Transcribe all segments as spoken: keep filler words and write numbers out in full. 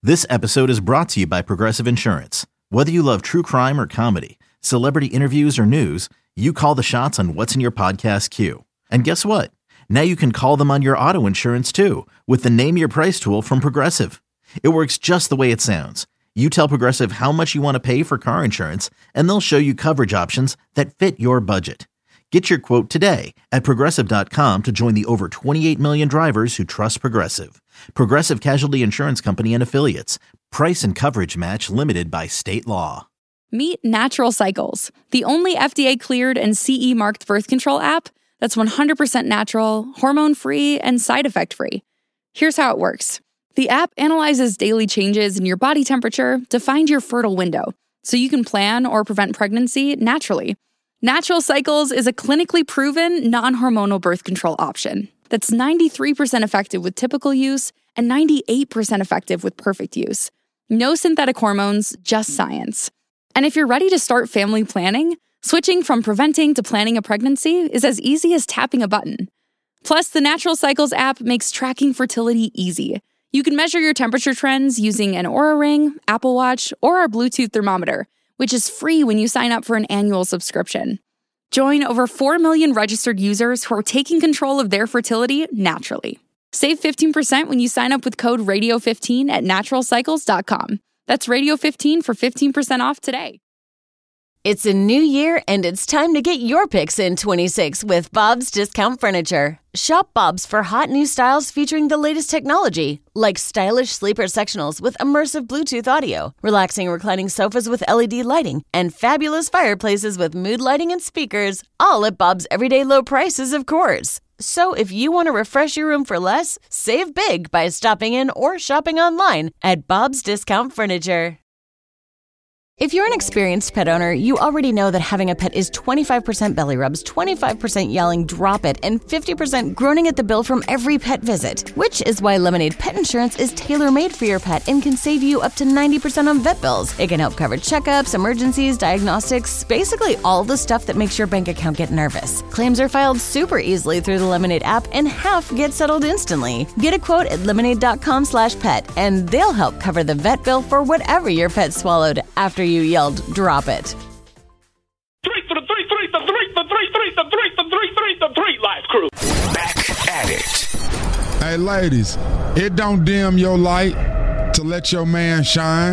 This episode is brought to you by Progressive Insurance. Whether you love true crime or comedy, celebrity interviews or news, you call the shots on what's in your podcast queue. And guess what? Now you can call them on your auto insurance too with the Name Your Price tool from Progressive. It works just the way it sounds. You tell Progressive how much you want to pay for car insurance, and they'll show you coverage options that fit your budget. Get your quote today at Progressive dot com to join the over twenty-eight million drivers who trust Progressive. Progressive Casualty Insurance Company and Affiliates. Price and coverage match limited by state law. Meet Natural Cycles, the only F D A-cleared and C E-marked birth control app that's one hundred percent natural, hormone-free, and side effect-free. Here's how it works. The app analyzes daily changes in your body temperature to find your fertile window, so you can plan or prevent pregnancy naturally. Natural Cycles is a clinically proven, non-hormonal birth control option that's ninety-three percent effective with typical use and ninety-eight percent effective with perfect use. No synthetic hormones, just science. And if you're ready to start family planning, switching from preventing to planning a pregnancy is as easy as tapping a button. Plus, the Natural Cycles app makes tracking fertility easy. You can measure your temperature trends using an Oura Ring, Apple Watch, or our Bluetooth thermometer, which is free when you sign up for an annual subscription. Join over four million registered users who are taking control of their fertility naturally. Save fifteen percent when you sign up with code radio fifteen at natural cycles dot com. That's radio fifteen for fifteen percent off today. It's a new year, and it's time to get your picks in twenty-six with Bob's Discount Furniture. Shop Bob's for hot new styles featuring the latest technology, like stylish sleeper sectionals with immersive Bluetooth audio, relaxing reclining sofas with L E D lighting, and fabulous fireplaces with mood lighting and speakers, all at Bob's everyday low prices, of course. So if you want to refresh your room for less, save big by stopping in or shopping online at Bob's Discount Furniture. If you're an experienced pet owner, you already know that having a pet is twenty-five percent belly rubs, twenty-five percent yelling, drop it, and fifty percent groaning at the bill from every pet visit. Which is why Lemonade Pet Insurance is tailor-made for your pet and can save you up to ninety percent on vet bills. It can help cover checkups, emergencies, diagnostics, basically all the stuff that makes your bank account get nervous. Claims are filed super easily through the Lemonade app, and half get settled instantly. Get a quote at lemonade dot com slash pet, and they'll help cover the vet bill for whatever your pet swallowed after you yelled, drop it. Three for the three, three for three, for three, three for three, for three, three for three, Life Crew. Back at it. Hey, ladies, it don't dim your light to let your man shine.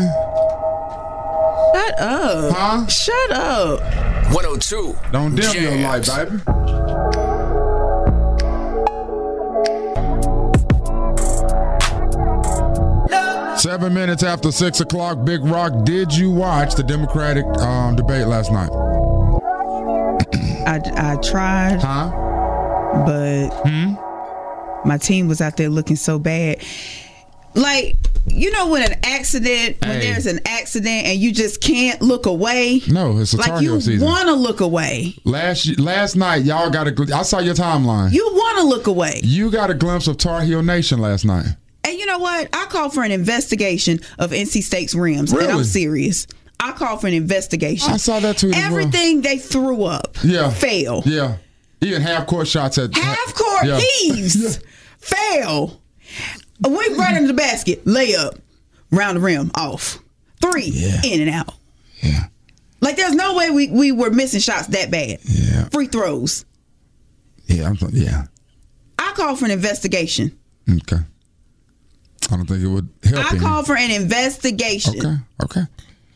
Shut up. Huh? Shut up. one oh two. Don't dim Jams. your light, baby. Seven minutes after six o'clock, Big Rock, did you watch the Democratic um, debate last night? I, I tried, Huh? but Hmm? my team was out there looking so bad. Like, you know when an accident, when Hey. there's an accident and you just can't look away? No, it's a Tar Like, Heel you season. want to look away. Last last night, y'all got a gl- I saw your timeline. You want to look away. You got a glimpse of Tar Heel Nation last night. And you know what? I call for an investigation of N C State's rims. Really? And I'm serious. I call for an investigation. I saw that tweet as well. Everything they threw up Yeah. fail. Yeah. Even half court shots at Half court Yeah. thieves Yeah. fail. A whip right into the basket, layup, round the rim, off. Three, Yeah. in and out. Yeah. Like there's no way we, we were missing shots that bad. Yeah. Free throws. Yeah. I'm, yeah. I call for an investigation. Okay. I don't think it would help I any. call for an investigation. Okay. Okay.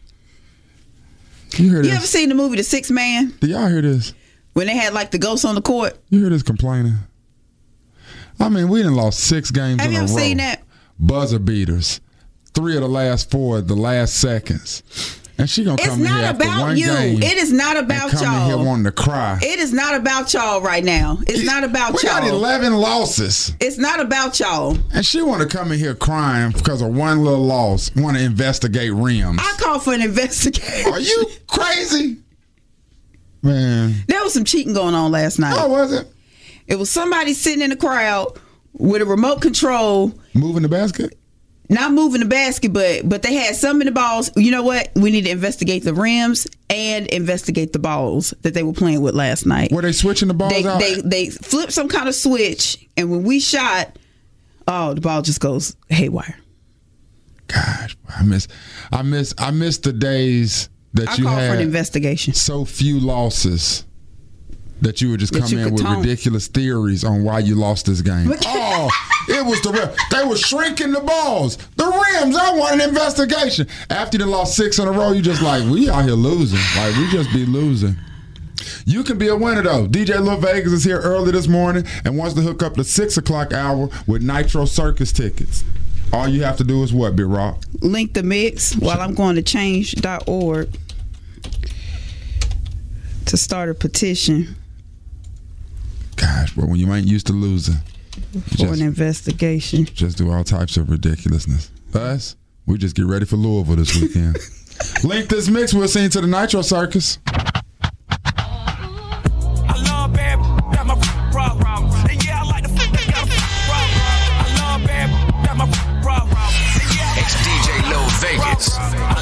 You hear this? You ever seen the movie The Sixth Man? Do y'all hear this? When they had like the ghosts on the court? You hear this complaining? I mean, we done lost six games Have in you a ever row. seen that? Buzzer beaters. Three of the last four, the last seconds. And she gonna It's come in here not after about one you. game. It is not about and come in here y'all. wanting to cry. It is not about y'all right now. It's not about we y'all. got eleven losses. It's not about y'all. And she want to come in here crying because of one little loss. Want to investigate rims. I call for an investigation. Are you crazy? Man. There was some cheating going on last night. Oh, was it? It was somebody sitting in the crowd with a remote control, Moving the basket? not moving the basket, but but they had some in the balls. You know what? We need to investigate the rims and investigate the balls that they were playing with last night. Were they switching the balls They out? they they flipped some kind of switch, and when we shot, oh, the ball just goes haywire. Gosh. I miss, I miss, I miss the days that I you call had for an investigation. So few losses that you would just That come you in could with tone. ridiculous theories on why you lost this game. Oh, it was the rim. They were shrinking the balls, the rims. I want an investigation. After you done lost six in a row, you just like, we out here losing. Like, we just be losing. You can be a winner, though. D J Lil Vegas is here early this morning and wants to hook up the six o'clock hour with Nitro Circus tickets. All you have to do is what, Big Rock? Link the mix while I'm going to change dot org to start a petition. Gosh, but when you ain't used to losing, for just, an investigation. Just do all types of ridiculousness. Us, we just get ready for Louisville this weekend. Link this mix. We'll see you to the Nitro Circus. Vegas.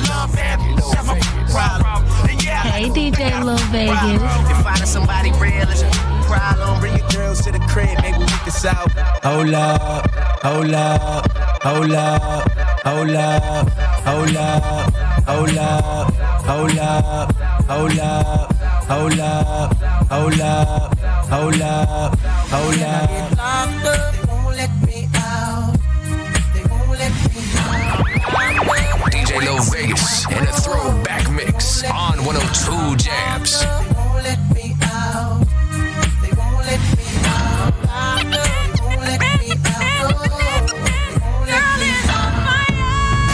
Hey, D J Lil Vegas. If I somebody real, it's a problem. Bring your girls to the crib, maybe we can solve. Hold up, hold up, hold up, hold up, hold up, hold up, hold up, hold up, hold up, hold up, hold up, hold up. They won't let me out. They won't let me out. D J Lil Vegas in a throwback mix on one oh two Jams. They won't let me out. They won't let me out. They won't let me out. Girl is on fire.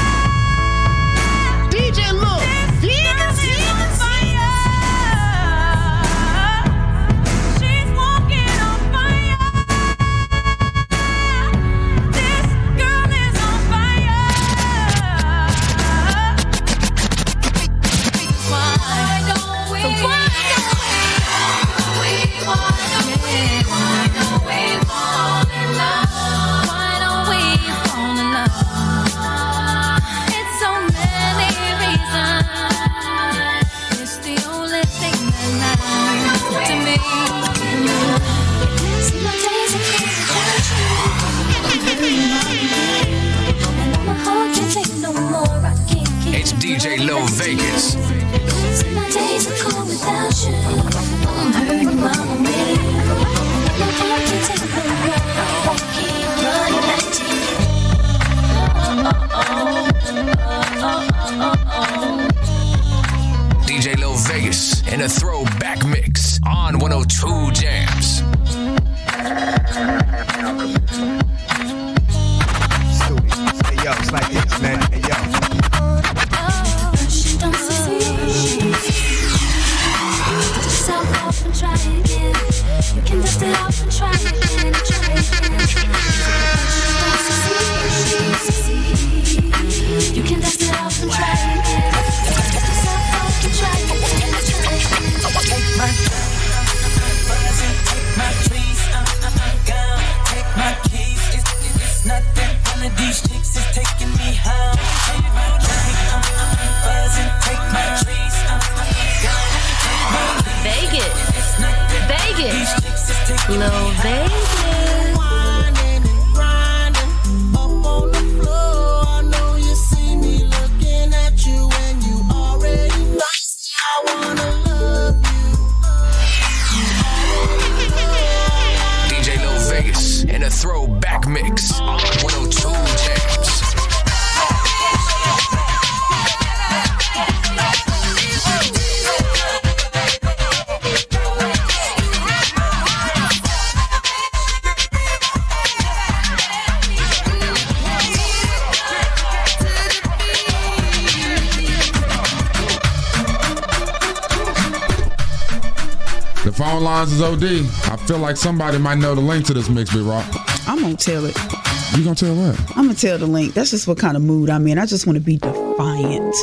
D J Lil Vegas is on fire. She's walking on fire. This girl is on fire. Why don't we? Why don't we? Why don't we? Why don't we fall in love? Why don't we fall in love? It's so many reasons. It's the only thing that matters to me. See my days are full without you. I'm hurting my brain, and my heart can't take no more. I can't keep. It's D J Lil Vegas. See my days are cold without you. I'm hurting my brain, my heart can't take no more. I keep running back to you. D J Lil Vegas in a throwback mix on one oh two Jams. Hey yo, it's like this, man. Hey yo. She don't succeed. Dust yourself off and try again. You can dust it off and try again and try again. She don't succeed. You can dust it off and try again. Dust yourself off and try again and try again. Take my take my trees, uh, uh, uh, gone. Take my keys, it's, it's nothing. One of these chicks is taking me home. Take my drink, uh, uh, buzzing. Take my trees, uh, uh, gone. Take my Vegas. it's nothing. Vegas. These chicks is taking Lil me home. Vegas. Whining and grinding up on the floor. I know you see me looking at you and you already know I wanna love you. D J Lil Vegas in a throwback mix on one oh two Jams. The phone lines is O D. I feel like somebody might know the link to this mix, Big Rock. I'm gonna tell it. You gonna tell what? I'm gonna tell the link. That's just what kind of mood I'm in. I just want to be defiant.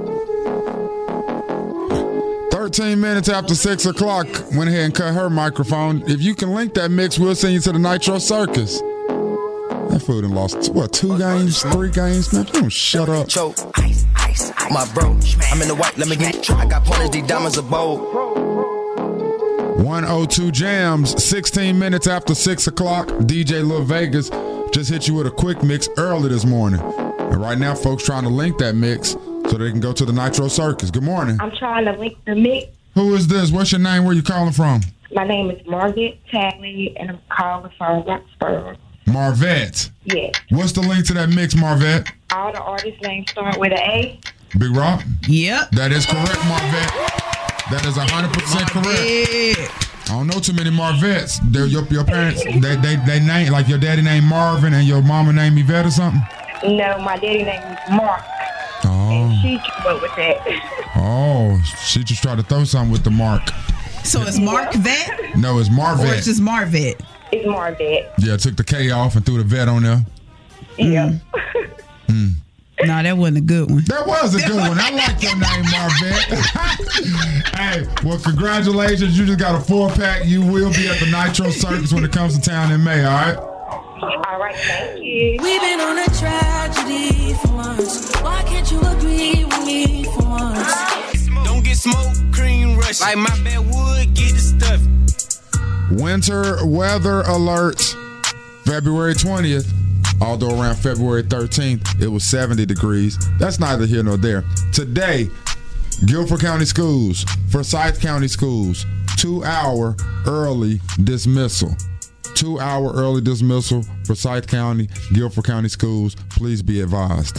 thirteen minutes after six o'clock, went ahead and cut her microphone. If you can link that mix, we'll send you to the Nitro Circus. That fool done lost, what, two games, three games? Man, don't shut up. Choke, ice, ice, ice. My bro, I'm in the white, let me get I got pointers, these diamonds are bold. one oh two Jams, sixteen minutes after six o'clock. D J Lil Vegas just hit you with a quick mix early this morning. And right now, folks trying to link that mix so they can go to the Nitro Circus. Good morning. I'm trying to link the mix. Who is this? What's your name? Where you calling from? My name is Margaret Talley, and I'm calling from Roxborough. Marvette. Yes. What's the link to that mix, Marvette? All the artists' names start with an A. Big Rock? Yep. That is correct, Marvette. That is one hundred percent correct. I don't know too many Marvettes. They're your, your parents, they, they they name, like your daddy named Marvin and your mama named Yvette or something? No, my daddy name is Mark. Oh. And she came up with that. Oh, she just tried to throw something with the mark. So it's Mark Vet? No, it's Marvette. Or it's just Marvette? It's Marvette. Yeah, took the K off and threw the vet on there. Yeah. Mm. No, that wasn't a good one. That was a good one. I like your name, Marvette. Hey, well, congratulations. You just got a four-pack. You will be at the Nitro Circus when it comes to town in May, all right? All right, thank you. We've been on a tragedy for once. Why can't you agree with me for once? Don't get smoke, cream rush. Like my bad wood, get the stuff. Winter weather alert, February twentieth. Although around February thirteenth, it was seventy degrees. That's neither here nor there. Today, Guilford County Schools, Forsyth County Schools, two-hour early dismissal. Two-hour early dismissal, Forsyth County, Guilford County Schools. Please be advised.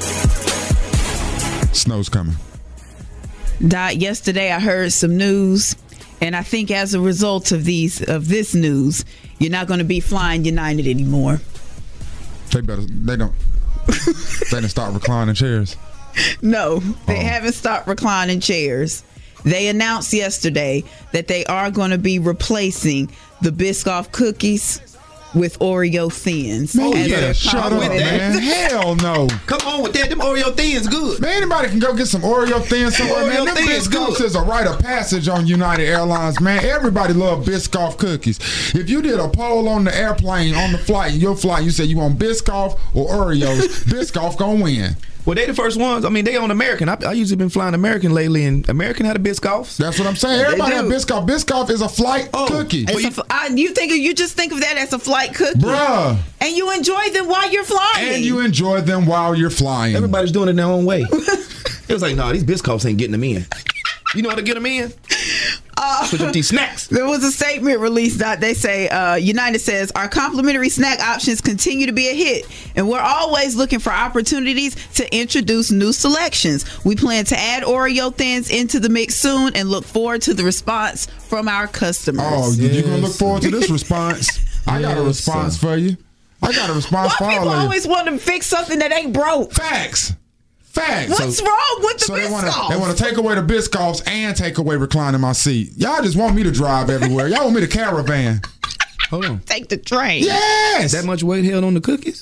Snow's coming. Dot, yesterday I heard some news, and I think as a result of these of this news, you're not going to be flying United anymore. They better. They don't. They didn't start reclining chairs. No, they Oh. haven't stopped reclining chairs. They announced yesterday that they are going to be replacing the Biscoff cookies with Oreo Thins. Man, as yeah, their shut up, complement. man. Hell no. Come on with that. Them Oreo thins good. Man, anybody can go get some Oreo Thins somewhere, man. Oreo Them Thins Biscoffs good. is a rite of passage on United Airlines, man. Everybody love Biscoff cookies. If you did a poll on the airplane, on the flight, your flight, you said you want Biscoff or Oreos, Biscoff gonna win. Well, they the first ones. I mean, they on American. I, I usually been flying American lately, and American had a Biscoffs. That's what I'm saying. Everybody They have do. Biscoff. Biscoff is a flight Oh. cookie. It's a f- I- you think you just think of that as a flight cookie, Bruh. and you enjoy them while you're flying. And you enjoy them while you're flying. Everybody's doing it their own way. It was like, nah, these Biscoffs ain't getting them in. You know how to get them in? Uh, Put up these snacks. There was a statement released that they say uh, United says our complimentary snack options continue to be a hit, and we're always looking for opportunities to introduce new selections. We plan to add Oreo Thins into the mix soon and look forward to the response from our customers. Oh, Yes. you're gonna look forward to this response. I got a Yes, response sir. for you. I got a response Why for people all of you. always want to fix something that ain't broke? Facts. Facts. What's So- wrong with the So they want to Biscoff? they want to take away the Biscoffs and take away reclining my seat. Y'all just want me to drive everywhere. Y'all want me to caravan. Hold on. Take the train. Yes. That much weight held on the cookies?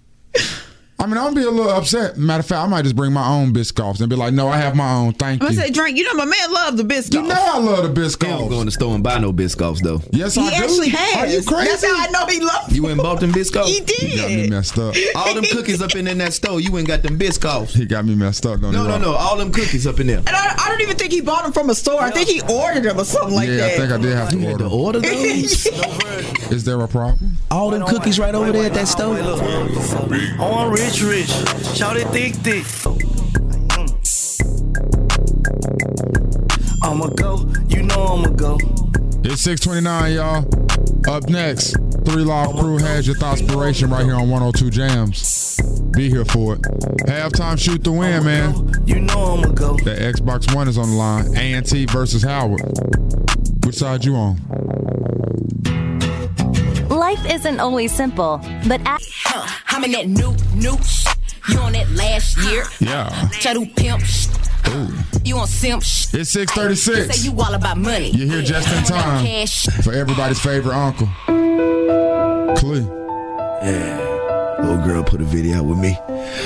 I mean, I'm gonna be a little upset. Matter of fact, I might just bring my own Biscoffs and be like, no, I have my own. Thank I you. say, drink. You know, my man love the Biscoff. You know I love the He don't go Biscoffs. in the store and buy no Biscoffs, though. Yes, He I do. actually has. Are you crazy? That's how I know he loves. You went and bought them Biscoffs? He He got me did. messed up. All them cookies up in, in that store, you went and got them Biscoffs. He got me messed up. Don't No, he, no, Rob? no. All them cookies up in there. And I, I don't even think he bought them from a store. I think he ordered them or something like Yeah, that. I think I did have You to had to order. order those? Is there a problem? All them cookies right over there at that store? I want rich, rich. Shout it thick, thick. I'ma go, you know I'ma go. It's six twenty-nine, y'all. Up next, Three Live Crew has your Thoughtspiration right here on one oh two Jams. Be here for it. Halftime shoot to win, man. You know I'ma go. The Xbox One is on the line. A and T versus Howard. Which side you on? Life isn't always simple, but at- I'm in that new, new sh- You on that last year. Yeah. Shadow pimp sh- Ooh. You on simp sh- It's six thirty-six. Say you all about money. You're here just in time Cash. for everybody's favorite uncle, Clee. Yeah. Old girl put a video out with me.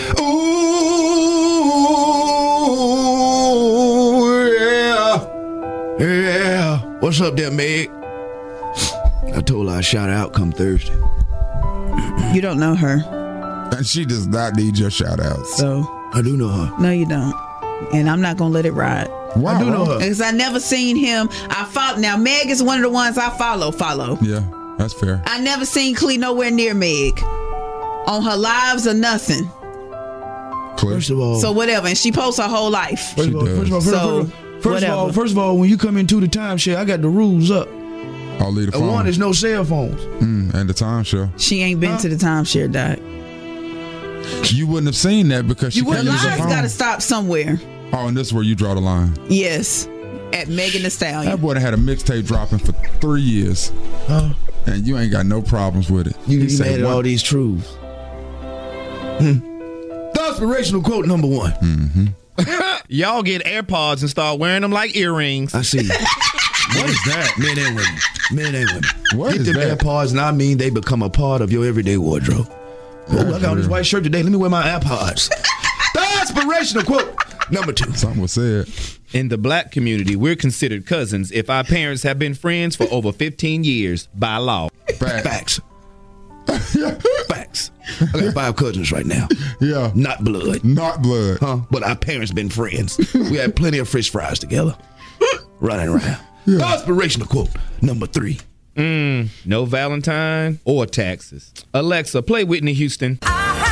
Ooh, yeah. Yeah. What's up there, Meg? I told her I'd shout out come Thursday. You don't know her. And she does not need your shout outs. So I do know her. No, you don't. And I'm not gonna let it ride. Wow. I do know her. Because I never seen him. I follow now. Meg is one of the ones I follow. Follow. Yeah, that's fair. I never seen Clee nowhere near Meg, on her lives or nothing. First of all, So whatever, and she posts her whole life. First of all, first of all, first, So, first, first of whatever. all, first of all, when you come into the timeshare, I got the rules up. I'll leave the And phone. one is no cell phones. Mm, and the timeshare. She ain't been to the timeshare, Doc. You wouldn't have seen that because she The couldn't use her lies phone. got to stop somewhere. Oh, and this is where you draw the line. Yes, at Megan Thee Stallion. That boy done had a mixtape dropping for three years. Huh? And you ain't got no problems with it. You He be said mad at one- all these truths. Hmm. The inspirational quote number one. Mm-hmm. Y'all get AirPods and start wearing them like earrings. I see. What is that? Men and women. Men and women. What Get is them that? AirPods, and I mean they become a part of your everyday wardrobe. Oh, I got on this white shirt today. Let me wear my AirPods. The inspirational quote number two. Something was said. In the black community, we're considered cousins if our parents have been friends for over fifteen years by law. Facts. Facts. I got five cousins right now. Yeah. Not blood. Not blood. Huh? But our parents been friends. We had plenty of fish fries together. Running around. Yeah. The inspirational quote number three. Mm, no Valentine or taxes. Alexa, play Whitney Houston.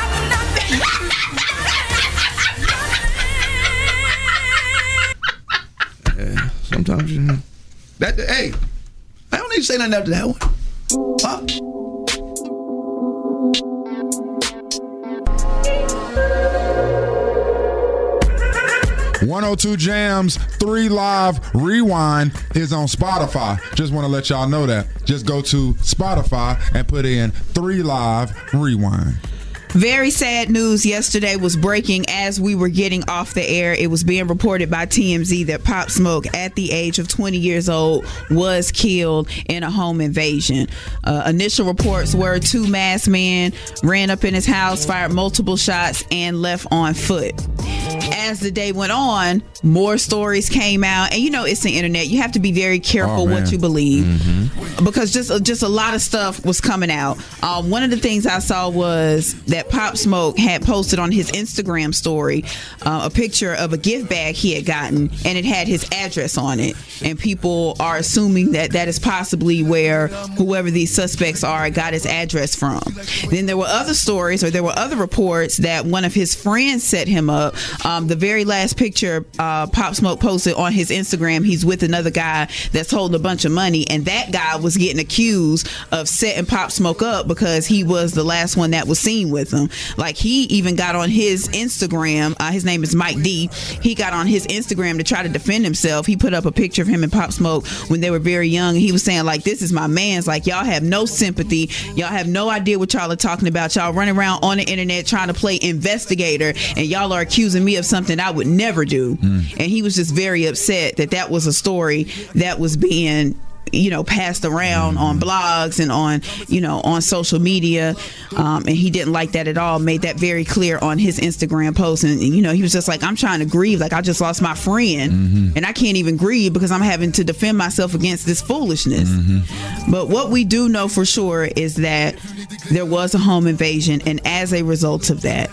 Yeah, sometimes you know. That, hey, I don't need to say nothing after that one. Huh? one oh two Jams three Live Rewind is on Spotify. Just want to let y'all know that. Just go to Spotify and put in three Live Rewind. Very sad news yesterday was breaking as we were getting off the air. It was being reported by T M Z that Pop Smoke, at the age of twenty years old, was killed in a home invasion. Uh, initial reports were two masked men ran up in his house, fired multiple shots, and left on foot. As the day went on, more stories came out, and you know it's the internet. You have to be very careful Oh, man. what you believe, because just just a lot of stuff was coming out. Um, one of the things I saw was that Pop Smoke had posted on his Instagram story uh, a picture of a gift bag he had gotten, and it had his address on it. And people are assuming that that is possibly where whoever these suspects are got his address from. Then there were other stories, or there were other reports that one of his friends set him up. Um, the very last picture uh, Pop Smoke posted on his Instagram, he's with another guy that's holding a bunch of money, and that guy was getting accused of setting Pop Smoke up because he was the last one that was seen with him. Like, he even got on his Instagram, uh, his name is Mike D, he got on his Instagram to try to defend himself. He put up a picture of him and Pop Smoke when they were very young, and he was saying, like, this is my man's, like, y'all have no sympathy, y'all have no idea what y'all are talking about, y'all running around on the internet trying to play investigator, and y'all are accusing me of something I would never do. Mm. And he was just very upset that that was a story that was being, you know, passed around mm-hmm. on blogs and on, you know, on social media. Um, and he didn't like that at all, made that very clear on his Instagram post. And, you know, he was just like, I'm trying to grieve. Like, I just lost my friend mm-hmm. and I can't even grieve because I'm having to defend myself against this foolishness. Mm-hmm. But what we do know for sure is that there was a home invasion. And as a result of that,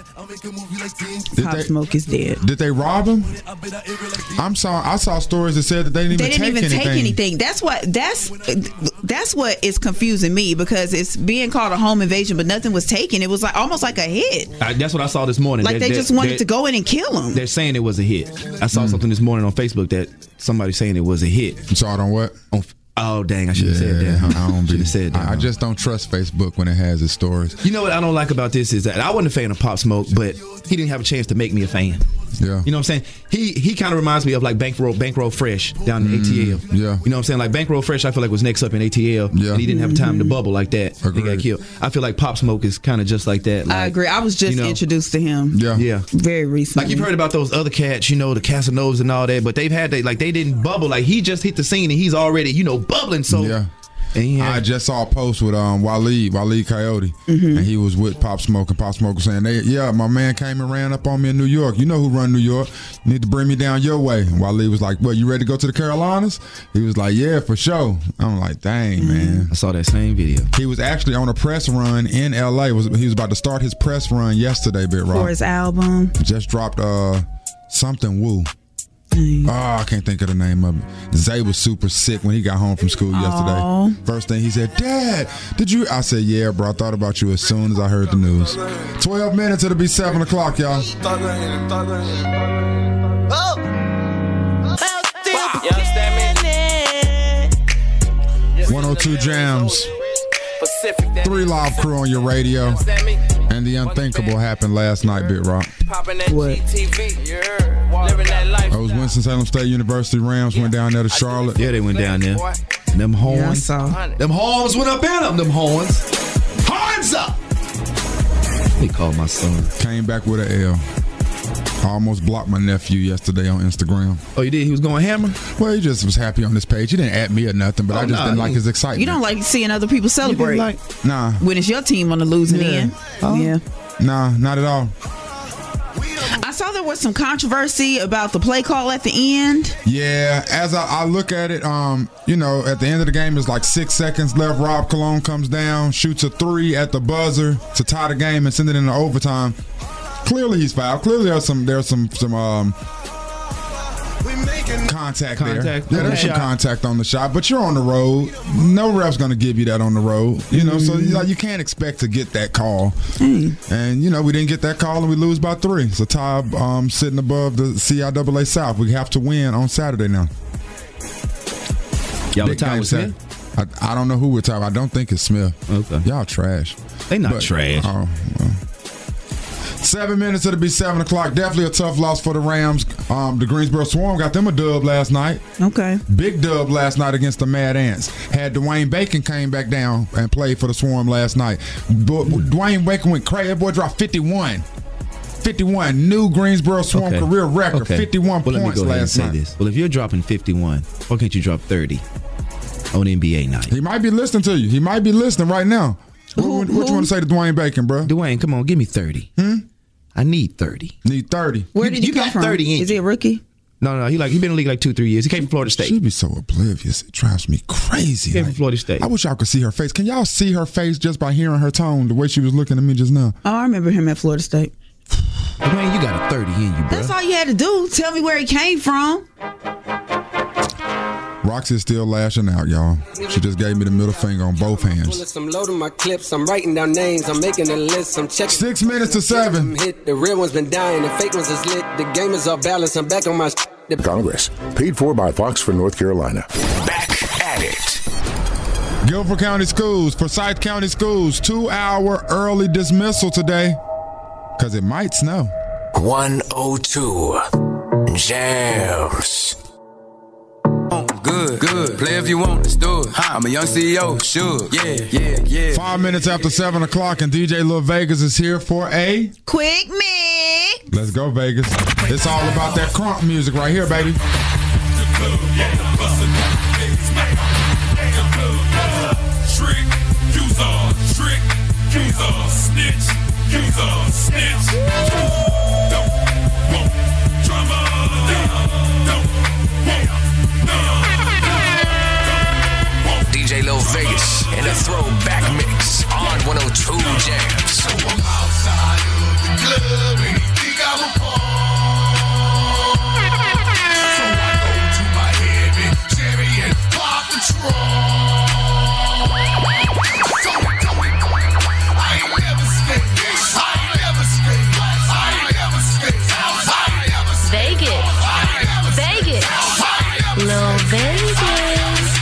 Did Pop they, Smoke is dead. Did they rob him? I'm sorry. I saw stories that said that they didn't They even, didn't take, even anything. take anything. That's what that's that's what is confusing me, because it's being called a home invasion, but nothing was taken. It was like almost like a hit. I, that's what I saw this morning. Like They're- they just they're- wanted they're- to go in and kill him. They're saying it was a hit. I saw something this morning on Facebook that somebody saying it was a hit. You saw it on what? On, oh dang! I should have said that. Huh? I don't Should be, have said that. I, I just don't trust Facebook when it has its stories. You know what I don't like about this is that I wasn't a fan of Pop Smoke, but he didn't have a chance to make me a fan. Yeah. You know what I'm saying? He he kind of reminds me of like Bankroll Bankroll Fresh down in Mm, A T L. yeah. You know what I'm saying? Like Bankroll Fresh, I feel like was next up in A T L. Yeah. And he didn't have time to bubble like that. He Agreed. got killed. I feel like Pop Smoke is kind of just like that. Like, I agree. I was just you know, introduced to him. Yeah. Yeah. Very recently. Like, you've heard about those other cats, you know, the Casanovas and all that, but they've had they like they didn't bubble. Like, he just hit the scene and he's already, you know, bubbling. So Yeah. and he I had- just saw a post with um Waleed, Waleed Coyote, Mm-hmm. and he was with Pop Smoke, and Pop Smoke was saying, they, yeah, my man came and ran up on me in New York. You know who run New York. You need to bring me down your way. And Waleed was like, well, you ready to go to the Carolinas? He was like, yeah, for sure. I'm like, dang, Mm-hmm. man. I saw that same video. He was actually on a press run in L A. Was He was about to start his press run yesterday, Bit Rock. For his album. Just dropped uh something woo. Oh, I can't think of the name of it. Zay was super sick when he got home from school yesterday. Aww. First thing he said, Dad, did you? I said, yeah, bro. I thought about you as soon as I heard the news. twelve minutes, it'll be seven o'clock, y'all. one oh two Jams. Three Live Crew on your radio. And the unthinkable happened last night, Big Rock. What? It was Winston-Salem State University. Rams went down there to Charlotte. Yeah, they went down there. Them horns. Yeah, them horns went up in them. Them horns. Horns up. He called my son. Came back with an L. I almost blocked my nephew yesterday on Instagram. Oh, you did? He was going hammer? Well, he just was happy on this page. He didn't add me or nothing, but Oh, I just nah, didn't like he- his excitement. You don't like seeing other people celebrate like- Nah. when it's your team on the losing Yeah. end. Oh. Yeah. Nah, not at all. I saw there was some controversy about the play call at the end. Yeah, as I, I look at it, um, you know, at the end of the game, it's like six seconds left. Rob Cologne comes down, shoots a three at the buzzer to tie the game and send it into overtime. Clearly, he's fouled. Clearly, there's some there's some some um contact, there. Contact Yeah, on there's the some shot. contact on the shot, but you're on the road. No ref's gonna give you that on the road. You know, so Mm-hmm. you, like, you can't expect to get that call. And you know, we didn't get that call, and we lose by three. So tie um sitting above the C I A A South. We have to win on Saturday now. Y'all Big tied game with Sat- Smith? I, I don't know who we're talking. I don't think it's Smith. Okay. Y'all trash. They not But- trash. Oh, well. Seven minutes, it'll be seven o'clock. Definitely a tough loss for the Rams. Um, the Greensboro Swarm got them a dub last night. Okay. Big dub last night against the Mad Ants. Had Dwayne Bacon came back down and played for the Swarm last night. But Dwayne Bacon went crazy. That boy dropped fifty-one. fifty-one. New Greensboro Swarm Okay. career record. Okay. fifty-one well, points let me go ahead and last say night. this. Well, if you're dropping fifty-one, why can't you drop thirty on N B A night? He might be listening to you. He might be listening right now. What, what, what you want to say to Dwayne Bacon, bro? Dwayne, come on, give me thirty. Hmm? I need thirty. Need thirty. Where You- did he you come got from? thirty in Is he a rookie? No, no, he like he been in the league like two, three years. He came from Florida State. She'd be so oblivious. It drives me crazy. He came Like, from Florida State. I wish y'all could see her face. Can y'all see her face just by hearing her tone, the way she was looking at me just now? Oh, I remember him at Florida State. Dwayne, you got a thirty in you, bro. That's all you had to do. Tell me where he came from. Roxy's still lashing out, y'all. She just gave me the middle finger on both hands. I'm loading my clips, I'm writing down names, I'm making a list, I'm checking. Six minutes to seven. Hit the real ones been dying, the fake ones is lit. The game is off balance, I'm back on my. The Congress, paid for by Fox for North Carolina. Back at it. Guilford County Schools, Forsyth County Schools, two-hour early dismissal today because it might snow. one oh two Jams. Good, good. Play if you want, let's do it. I'm a young C E O, sure. Yeah, yeah, yeah. Five minutes after seven o'clock, and D J Lil Vegas is here for a quick mix. Let's go, Vegas. It's all about that crunk music right here, baby. Trick, user, trick, user, snitch, user, snitch. Don't want drama. Don't want D J Lil Vegas in a throwback mix on one oh two Jams. So I'm outside of the club and he think I'm a pawn. So I go to my heavy Chevy and pop the trunk. I ain't never skate. I ain't never skate. I ain't never skate. I ain't never skate. Vegas. Vegas. Lil Vegas.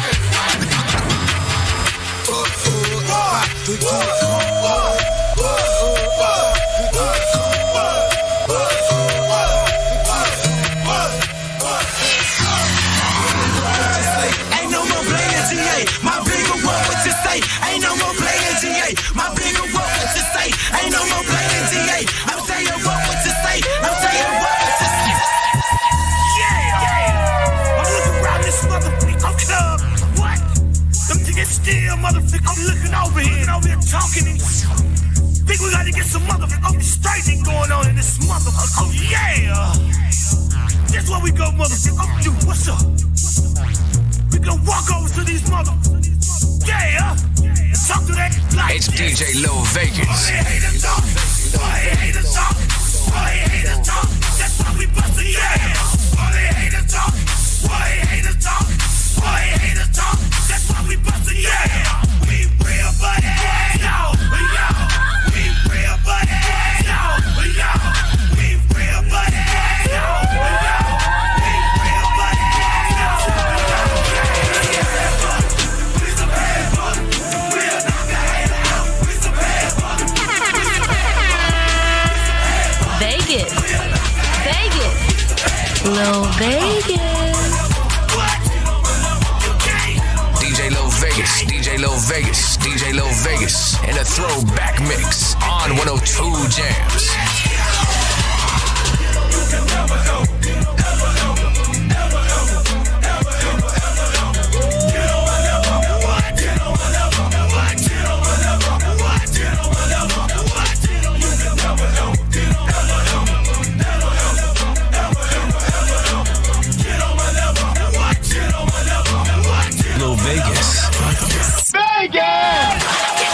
Ain't no more playing G A. My bigger what what you say. Ain't no more playing G A. My bigger what what you say. Ain't no more playing G A. I'm saying what what you say. I'm saying what what you say. Yeah. I'm looking around this motherfucker club. What? Them niggas still motherfucker. I'm looking over here. Over here talking and think we gotta get some motherfucking straightening going on in this motherfucker. Oh yeah. This where we go, motherfucker. Dude, what's up? We gonna walk over to these mother. Yeah. Talk to that like It's D J Lil Vegas. Oh, they hate to talk. Oh, they hate to talk. Oh, they hate to talk. That's why we bustin' yeah. Oh, they hate to Lil Vegas. D J Lil Vegas, D J Lil Vegas, D J Lil Vegas, in a throwback mix on one oh two Jams. Lil Vegas. Vegas!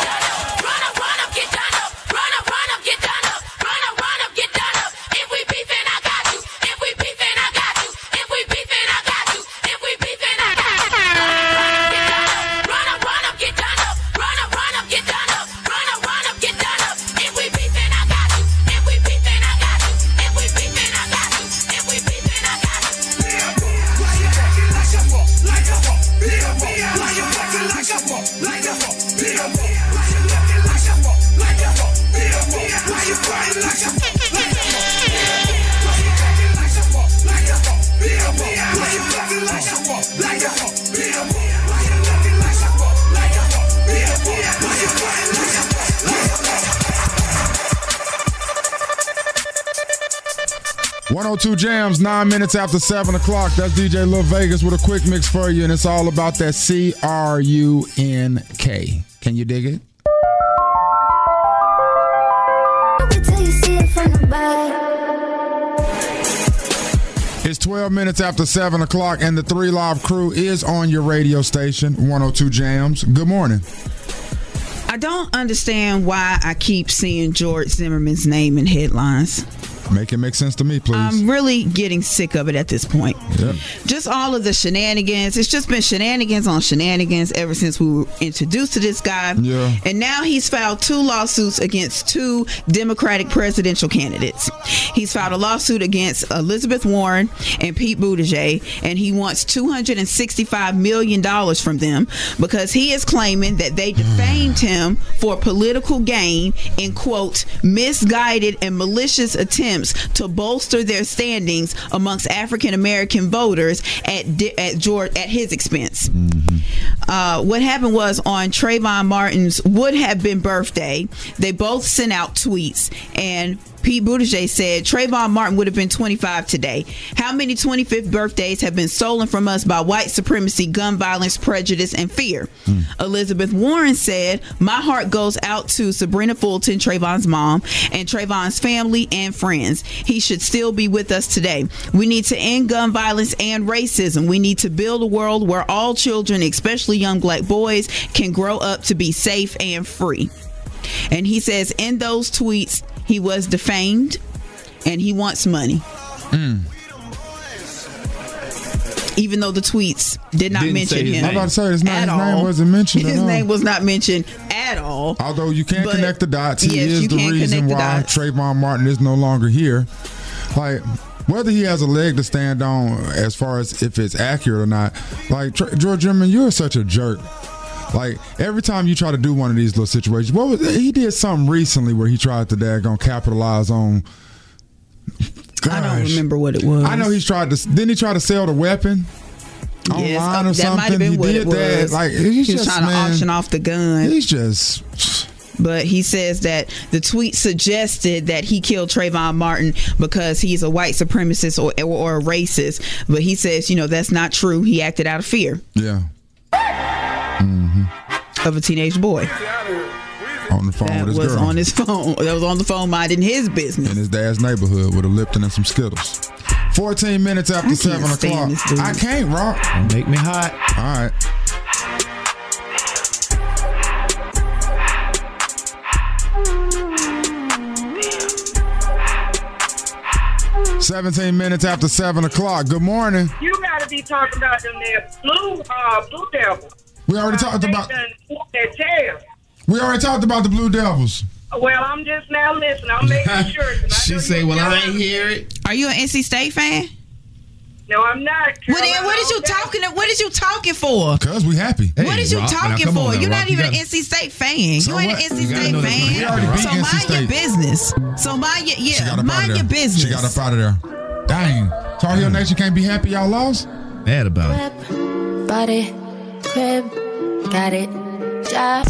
one oh two Jams, nine minutes after seven o'clock. That's D J Lil Vegas with a quick mix for you, and it's all about that C R U N K. Can you dig it? It's twelve minutes after seven o'clock, and the Three Live crew is on your radio station, one oh two Jams. Good morning. I don't understand why I keep seeing George Zimmerman's name in headlines. Make it make sense to me, please. I'm really getting sick of it at this point. Yep. Just all of the shenanigans. It's just been shenanigans on shenanigans ever since we were introduced to this guy. Yeah. And now he's filed two lawsuits against two Democratic presidential candidates. He's filed a lawsuit against Elizabeth Warren and Pete Buttigieg, and he wants two hundred sixty-five million dollars from them because he is claiming that they defamed him for political gain in, quote, misguided and malicious attempts to bolster their standings amongst African American voters at at George at his expense. Mm-hmm. Uh, what happened was on Trayvon Martin's would have been birthday, they both sent out tweets, and Pete Buttigieg said Trayvon Martin would have been twenty-five today. How many twenty-fifth birthdays have been stolen from us by white supremacy, gun violence, prejudice, and fear? Mm. Elizabeth Warren said, my heart goes out to Sabrina Fulton, Trayvon's mom, and Trayvon's family and friends. He should still be with us today. We need to end gun violence and racism. We need to build a world where all children, especially young black boys, can grow up to be safe and free. And he says in those tweets, he was defamed and he wants money. Mm. Even though the tweets did not Didn't mention him. I'm about to say his, name, his name wasn't mentioned His at all. name was not mentioned at all. Although you can't But connect the dots. He yes, is you the can reason connect the why dots. Trayvon Martin is no longer here. Like, whether he has a leg to stand on as far as if it's accurate or not, like, Tr- George Zimmerman, you're such a jerk. Like, every time you try to do one of these little situations, what was he did something recently where he tried to daggone capitalize on. Gosh. I don't remember what it was. I know he's tried to. Didn't he try to sell the weapon online Yes, or uh, that something? might have been he what did it was. that. Like, he's he was just trying man, to auction off the gun. He's just. But he says that the tweet suggested that he killed Trayvon Martin because he's a white supremacist or, or, or a racist. But he says, you know, that's not true. He acted out of fear. Yeah. Mm-hmm. Of a teenage boy. On the phone That with his was girl. on his phone. That was on the phone minding his business. In his dad's neighborhood with a Lipton and some Skittles. fourteen minutes after I can't seven stand o'clock. this dude. I can't, Rock. Don't make me hot. All right. seventeen minutes after seven o'clock. Good morning. You gotta be talking about them there blue, uh, blue devils. We already talked They about. done whooped their tail. We already talked about the Blue Devils. Well, I'm just now listening. I'm making sure. 'cause I She know say, you well, know I I'm- ain't hear it. Are you an N C State fan? No, I'm not. What, then, what is you talking? What is you talking for? Cause we happy. What is you Rock, now talking come for? on now, You're Rock, not you even gotta- an N C State fan. So you ain't what? an N C You gotta State know that fan. we already beat So N C mind your State. business. So mind your She got yeah, up out mind of your there. business. She got up out of there. Dang. Tar Heel Nation can't be happy y'all lost? Mad about it. Whip, body, crib, got it, job.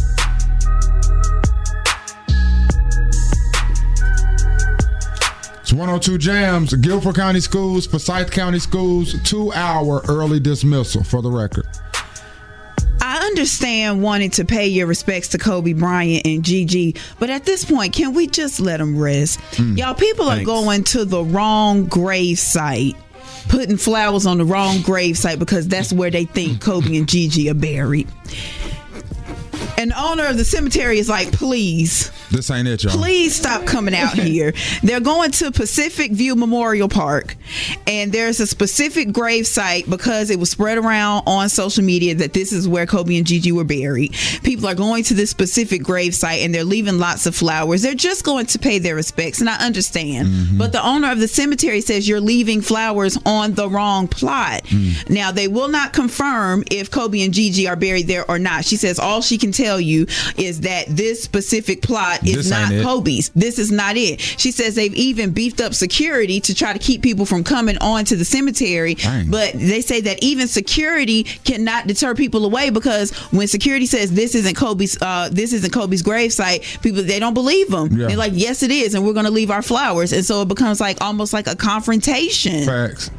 It's one oh two Jams, Guilford County Schools, Forsyth County Schools, two-hour early dismissal for the record. I understand wanting to pay your respects to Kobe Bryant and Gigi, but at this point, can we just let them rest? Mm, Y'all, people thanks. are going to the wrong grave site, putting flowers on the wrong grave site because that's where they think Kobe and Gigi are buried. And the owner of the cemetery is like, please. This ain't it, y'all. Please stop coming out here. They're going to Pacific View Memorial Park, and there's a specific grave site because it was spread around on social media that this is where Kobe and Gigi were buried. People are going to this specific grave site, and they're leaving lots of flowers. They're just going to pay their respects, and I understand. Mm-hmm. But the owner of the cemetery says you're leaving flowers on the wrong plot. Mm. Now, they will not confirm if Kobe and Gigi are buried there or not. She says all she can tell you is that this specific plot is this not Kobe's. This is not it. She says they've even beefed up security to try to keep people from coming on to the cemetery. Dang. But they say that even security cannot deter people away because when security says this isn't Kobe's, uh, this isn't Kobe's gravesite, people they don't believe them. Yeah. They're like, yes, it is, and we're going to leave our flowers, and so it becomes like almost like a confrontation. Facts.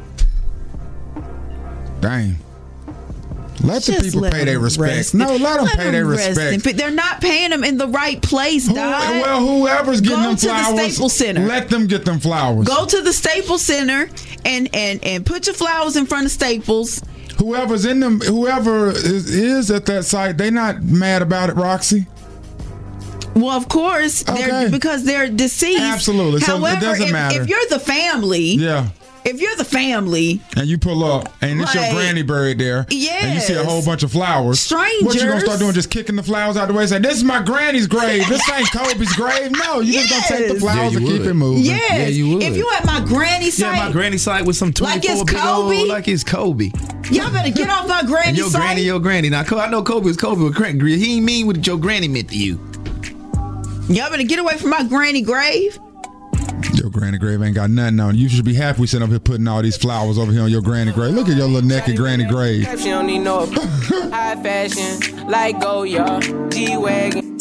Dang. Let the Just people let pay their respects. No, let them let pay their respects. They're not paying them in the right place, Who, Dog. Well, whoever's getting Go them to flowers, the Staples Center. Let them get them flowers. Go to the Staples Center and and and put your flowers in front of Staples. Whoever's in them, whoever is, is at that site, they not mad about it, Roxy. Well, of course, okay. they're, because they're deceased. Absolutely. So However, it doesn't if, matter. if you're the family, yeah. If you're the family and you pull up and it's like, your granny buried there, yes. and you see a whole bunch of flowers, strangers. What you gonna start doing? Just kicking the flowers out the way? Say, this is my granny's grave. This ain't Kobe's grave. No, you yes. just gonna take the flowers yeah, and would. keep it moving. Yes. Yeah, you would. If you at my granny site, yeah, my granny site with some twenty-four like it's big Kobe. old, like it's Kobe. Y'all better get off my granny and your site. granny, your granny. Now, I know Kobe was Kobe with granny. He ain't mean what your granny meant to you. Y'all better get away from my granny grave. Your granny grave ain't got nothing on it. You should be happy we sitting up here putting all these flowers over here on your granny grave. Look at your little naked granny grave. She don't need no high fashion like Goya, G-Wagon.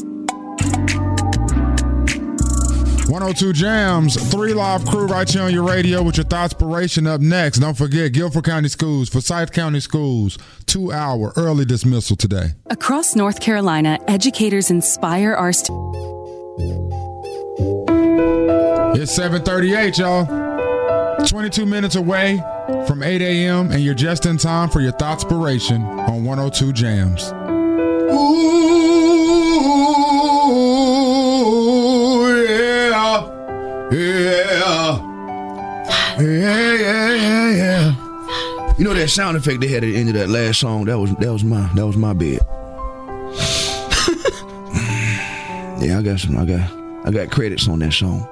one oh two Jams, three live crew right here on your radio with your Thoughtspiration up next. Don't forget, Guilford County Schools, Forsyth County Schools, two-hour early dismissal today. Across North Carolina, educators inspire our students. It's seven thirty-eight, y'all. twenty-two minutes away from eight a.m. and you're just in time for your Thoughtspiration on one oh two Jams. Ooh, yeah. Yeah. Yeah, yeah, yeah, yeah. You know that sound effect they had at the end of that last song? That was that was my that was my bed. Yeah, I got some I got I got credits on that song.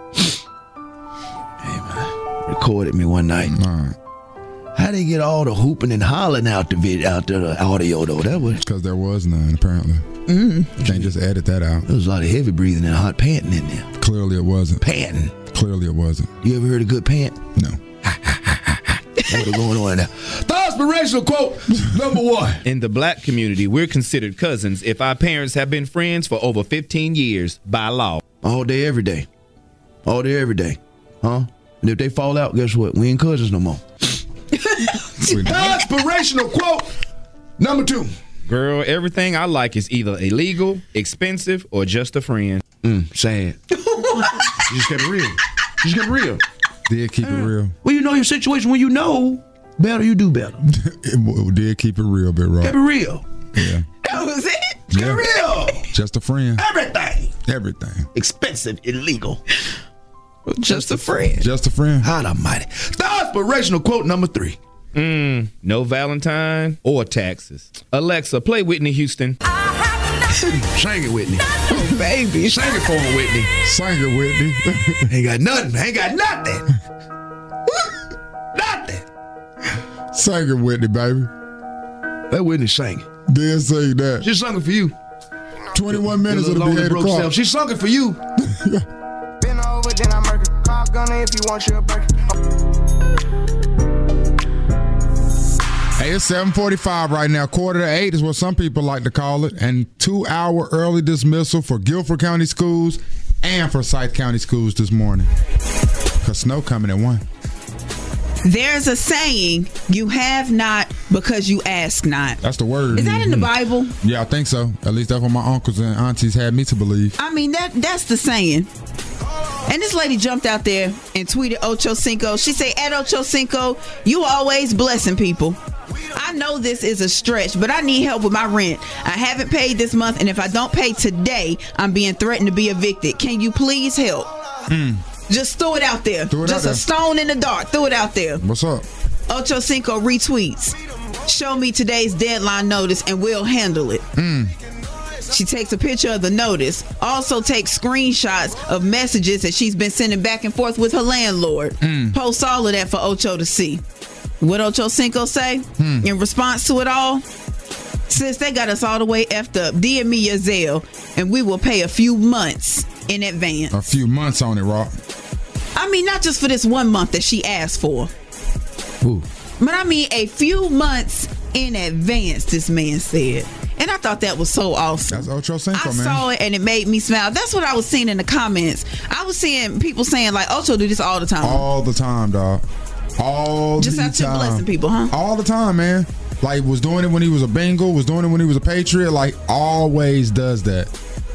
Recorded me one night. Right. How they get all the hooping and hollering out the vid, out the audio though? That was because there was none apparently. Mm. You can't just edit that out. There was a lot of heavy breathing and hot panting in there. Clearly it wasn't. Panting. Clearly it wasn't. You ever heard a good pant? No. What's going on now? Thoughtspirational quote number one. In the black community, we're considered cousins if our parents have been friends for over fifteen years by law. All day, every day. All day, every day. Huh? And if they fall out, guess what? We ain't cousins no more. Thoughtspirational quote number two. Girl, everything I like is either illegal, expensive, or just a friend. Mm, sad. You just kept it real. You just kept it real. Did keep it real. Well, you know your situation. When you know better, you do better. It did keep it real, bit right. Kept it real. Yeah. That was it. Yeah. Kept it real. Just a friend. Everything. Everything. Expensive, illegal. Just a friend. Just a friend. God almighty. Thoughtspirational quote number three. Mm, no Valentine or taxes. Alexa, play Whitney Houston. Sing it, Whitney. Oh, baby. Sing it for him, Whitney. Sing it, Whitney. Ain't got nothing. Ain't got nothing. Nothing. Sing it, Whitney, baby. That Whitney sang it. Did say that. She sung it for you. twenty-one minutes of the eight o'clock. She sung it for you. Been over, then I murder. Call gunner if you want your burger. It's seven forty-five right now. Quarter to eight is what some people like to call it. And two-hour early dismissal for Guilford County schools and for Forsyth County schools this morning. Because snow coming at one. There's a saying, you have not because you ask not. That's the word. Is that in the Bible? Yeah, I think so. At least that's what my uncles and aunties had me to believe. I mean, that that's the saying. And this lady jumped out there and tweeted Ocho Cinco. She said, at Ocho Cinco, you always blessing people. I know this is a stretch, but I need help with my rent. I haven't paid this month, and if I don't pay today, I'm being threatened to be evicted. Can you please help? Mm. Just throw it out there. Throw it Just out there. a stone in the dark. Throw it out there. What's up? Ocho Cinco retweets. Show me today's deadline notice and we'll handle it. Mm. She takes a picture of the notice. Also takes screenshots of messages that she's been sending back and forth with her landlord. Mm. Posts all of that for Ocho to see. What Ocho Cinco say Mm. in response to it all? Sis, they got us all the way effed up. D M me your Zelle and we will pay a few months in advance. A few months on it, Rock. I mean, not just for this one month that she asked for. Ooh. But I mean, a few months in advance, this man said. And I thought that was so awesome. That's Ocho Cinco, I man. saw it and it made me smile. That's what I was seeing in the comments. I was seeing people saying, like, Ocho do this all the time. All the time, dog. All Just the out there time. blessing people, huh? All the time, man. Like, was doing it when he was a Bengal, was doing it when he was a Patriot. Like, always does that.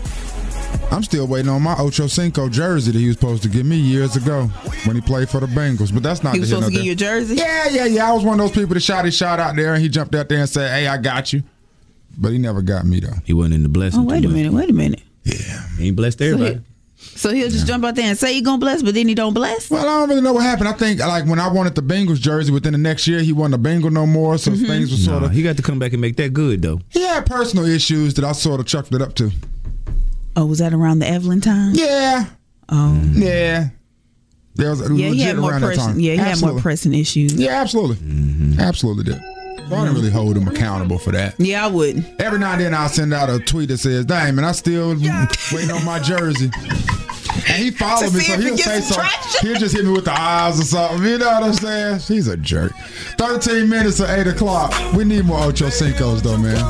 I'm still waiting on my Ocho Cinco jersey that he was supposed to give me years ago when he played for the Bengals. But that's not. He was supposed to give you a jersey? Yeah, yeah, yeah. I was one of those people that shot his shot out there and he jumped out there and said, hey, I got you. But he never got me, though. He wasn't in the blessing. Oh, wait a much. minute, wait a minute. Yeah. He ain't blessed everybody. So, he, so he'll just jump out there and say he gonna bless, but then he don't bless? Well, I don't really know what happened. I think, like, when I wanted the Bengals jersey, within the next year, he wasn't a Bengal no more, so Mm-hmm. things were sort Nah, of... he got to come back and make that good, though. He had personal issues that I sort of chucked it up to. Oh, was that around the Evelyn time? Yeah. Oh. Yeah. There was Yeah, he had more around that pressing. time. Yeah, he Absolutely. had more pressing issues. Yeah, absolutely. Mm-hmm. Absolutely did. So I didn't really hold him accountable for that. Yeah, I wouldn't. Every now and then I'll send out a tweet that says, dang, man, I still waiting on my jersey. And he followed To me, see so if he he'll gets say some something. traction. He'll just hit me with the eyes or something. You know what I'm saying? He's a jerk. thirteen minutes to eight o'clock. We need more Ocho Cincos, though, man.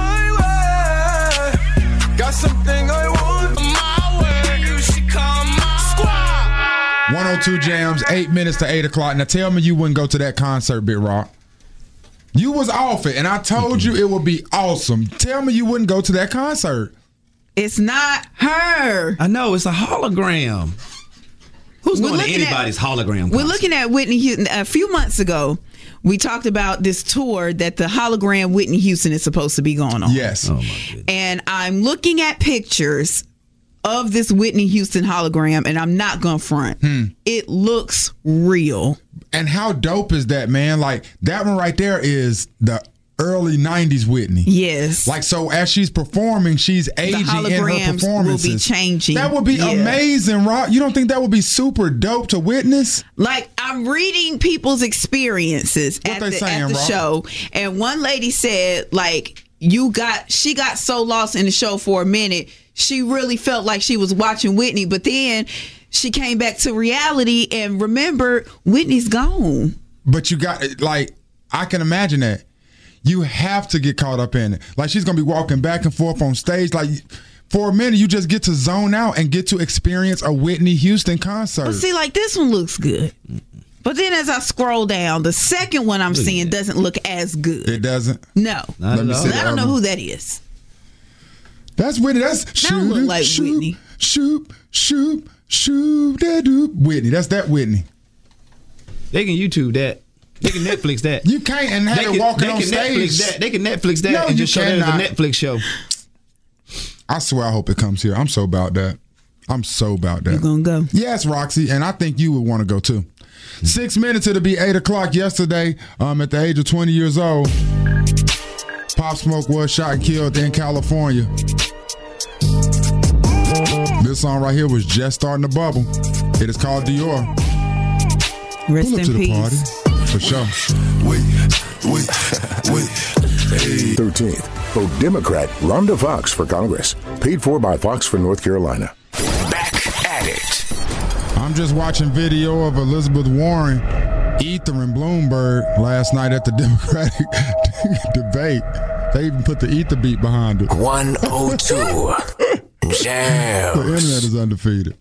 Got something I want my way. You should come my squad. one oh two Jams, eight minutes to eight o'clock. Now tell me you wouldn't go to that concert, Big Rock. You was off it, and I told you it would be awesome. Tell me you wouldn't go to that concert. It's not her. I know, it's a hologram. Who's We're going to looking at- anybody's hologram concert? We're looking at Whitney Houston. A few months ago, we talked about this tour that the hologram Whitney Houston is supposed to be going on. Yes. Oh, my goodness. And I'm looking at pictures of this Whitney Houston hologram, and I'm not going to front. Hmm. It looks real. And how dope is that, man? Like, that one right there is the early nineties Whitney. Yes. Like, so as she's performing, she's aging in her holograms performances. will be changing. That would be Yeah. amazing, Rock. You don't think that would be super dope to witness? Like, I'm reading people's experiences What at they the, saying, at the Rock? show, and one lady said, like, you got she got so lost in the show for a minute, she really felt like she was watching Whitney, but then she came back to reality and remembered Whitney's gone. But you got, like, I can imagine that. You have to get caught up in it. Like, she's going to be walking back and forth on stage. Like, for a minute, you just get to zone out and get to experience a Whitney Houston concert. But see, like, this one looks good. But then as I scroll down, the second one I'm seeing doesn't look as good. It doesn't? No. Not Let me at all. see I the don't know other who one. that is. That's Whitney. That's Don't look shoot, like shoot, Whitney. shoot, shoot, shoot, that doop. Whitney. That's that Whitney. They can YouTube that. They can Netflix that. You can't and have They it can, walking they on can stage. Netflix that. They can Netflix that No, and you just show that as cannot. a Netflix show. I swear I hope it comes here. I'm so about that. I'm so about that. You gonna go? Yes, Roxy, and I think you would want to go too. Six minutes it'll be eight o'clock yesterday. Um, at the age of twenty years old, Pop Smoke was shot and killed in California. This song right here was just starting to bubble. It is called Dior. Rest Pull up in to the peace. party for sure. Wait, wait, wait. Hey. thirteenth. Vote Democrat Rhonda Fox for Congress. Paid for by Fox for North Carolina. Back at it. I'm just watching video of Elizabeth Warren Ether and Bloomberg last night at the Democratic debate. They even put the Ether beat behind it. one oh two Jams. The internet is undefeated.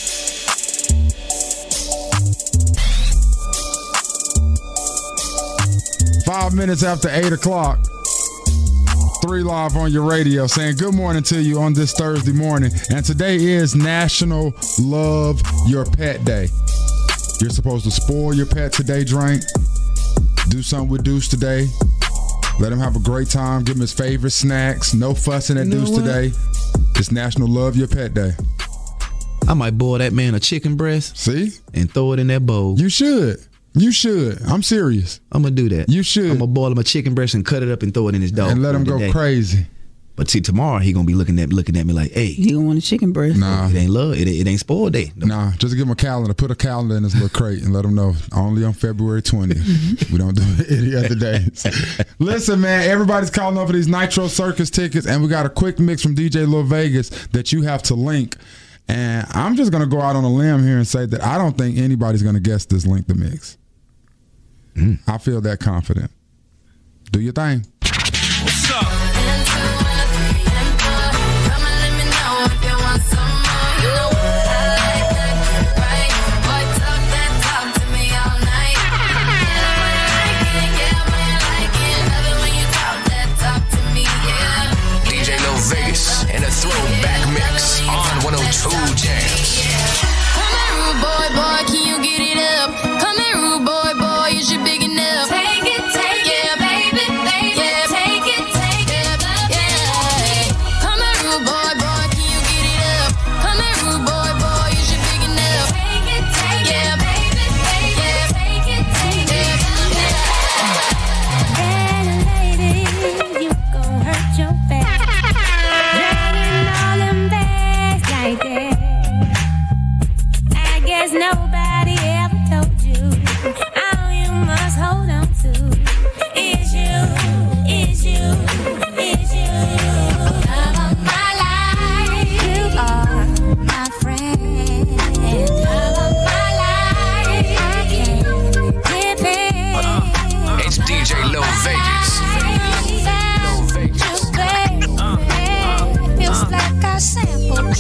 Five minutes after eight o'clock. Three Live on your radio saying good morning to you on this Thursday morning. And today is National Love Your Pet Day. You're supposed to spoil your pet today, Drink. Do something with Deuce today. Let him have a great time. Give him his favorite snacks. No fussing at You know Deuce what? today. It's National Love Your Pet Day. I might boil that man a chicken breast. See? And throw it in that bowl. You should. You should. I'm serious. I'm going to do that. You should. I'm going to boil him a chicken breast and cut it up and throw it in his dog. And let him go today. crazy. But see, tomorrow he going to be looking at looking at me like, hey. You don't want a chicken breast? Nah. It ain't love. It, it ain't spoiled day. No. Nah, just give him a calendar. Put a calendar in his little crate and let him know only on February twentieth. We don't do it any other days. Listen, man, everybody's calling over these Nitro Circus tickets, and we got a quick mix from D J Lil Vegas that you have to link. And I'm just going to go out on a limb here and say that I don't think anybody's going to guess this Link the Mix. Mm. I feel that confident. Do your thing. What's up? D J Lil Vegas in a throwback mix on one oh two Jams. Come here, rude boy, boy, can you get it up? Come here, rude boy, boy, is you big enough? Take it, take it, baby, baby, yeah, take it, take it, yeah. Come here, rude boy, boy, can you get it up? Come here, rude boy, boy, is you big enough? Take it, take it, baby, baby, yeah, take it, take it, yeah. Hey, lady, you gon' hurt your back. Dragging all them bags like that. I guess nobody ever told you all you must hold on to is you, is you, is you. Love of my life, you are my friend. Love of my life, I can't depend. It's D J Lil Vegas. Feels like I sampled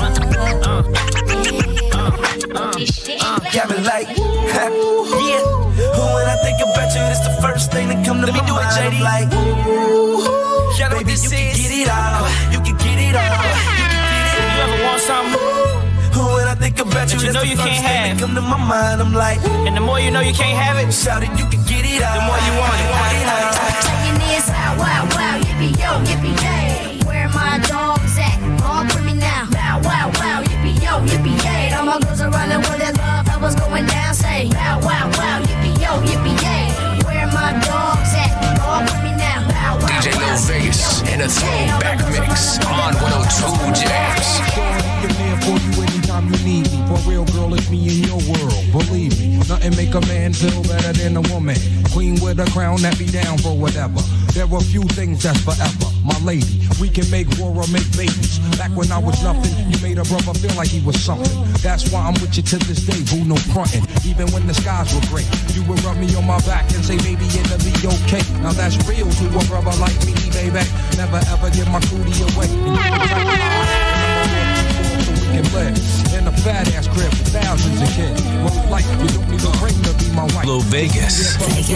Got me like, yeah. When I think about you, that's the first thing that come to my mind. I'm like, ooh, baby, you can get it all. You can get it all. You can get it. You ever want something? When I think about you, you that's know the you first can't thing have. that come to my mind. I'm like, And the more you know you can't have it, shout it, you can get it all. the more you want it. Taking this out, wow, wow, yippee yo, yippee yay. Where my dogs at? All for me now. Wow, wow, wow, yippee yo, yippee yay. All my girls are running with their love. I was going down, say, wow, wow, wow, yippee yo, yippee yay. Where my dogs at? All for me now. Wow, wow, D J Lil Vegas in a throwback mix on one oh two Jams. Can there for you anytime you need me. For real, girl, it's me in your world. Believe me, nothing make a man feel better than a woman. Queen with a crown that be down for whatever. There are few things that's forever. My lady, we can make war or make babies. Back when I was nothing, you made a brother feel like he was something. That's why I'm with you to this day, boo, no frontin'. Even when the skies were gray, you would rub me on my back and say, baby, it'll be okay. Now that's real to a brother like me, baby. Never ever give my cootie away. And you can crack my heart. And live in a fat ass crib with thousands of kids. Well, like, you don't need a ring to be my wife. Lil Vegas.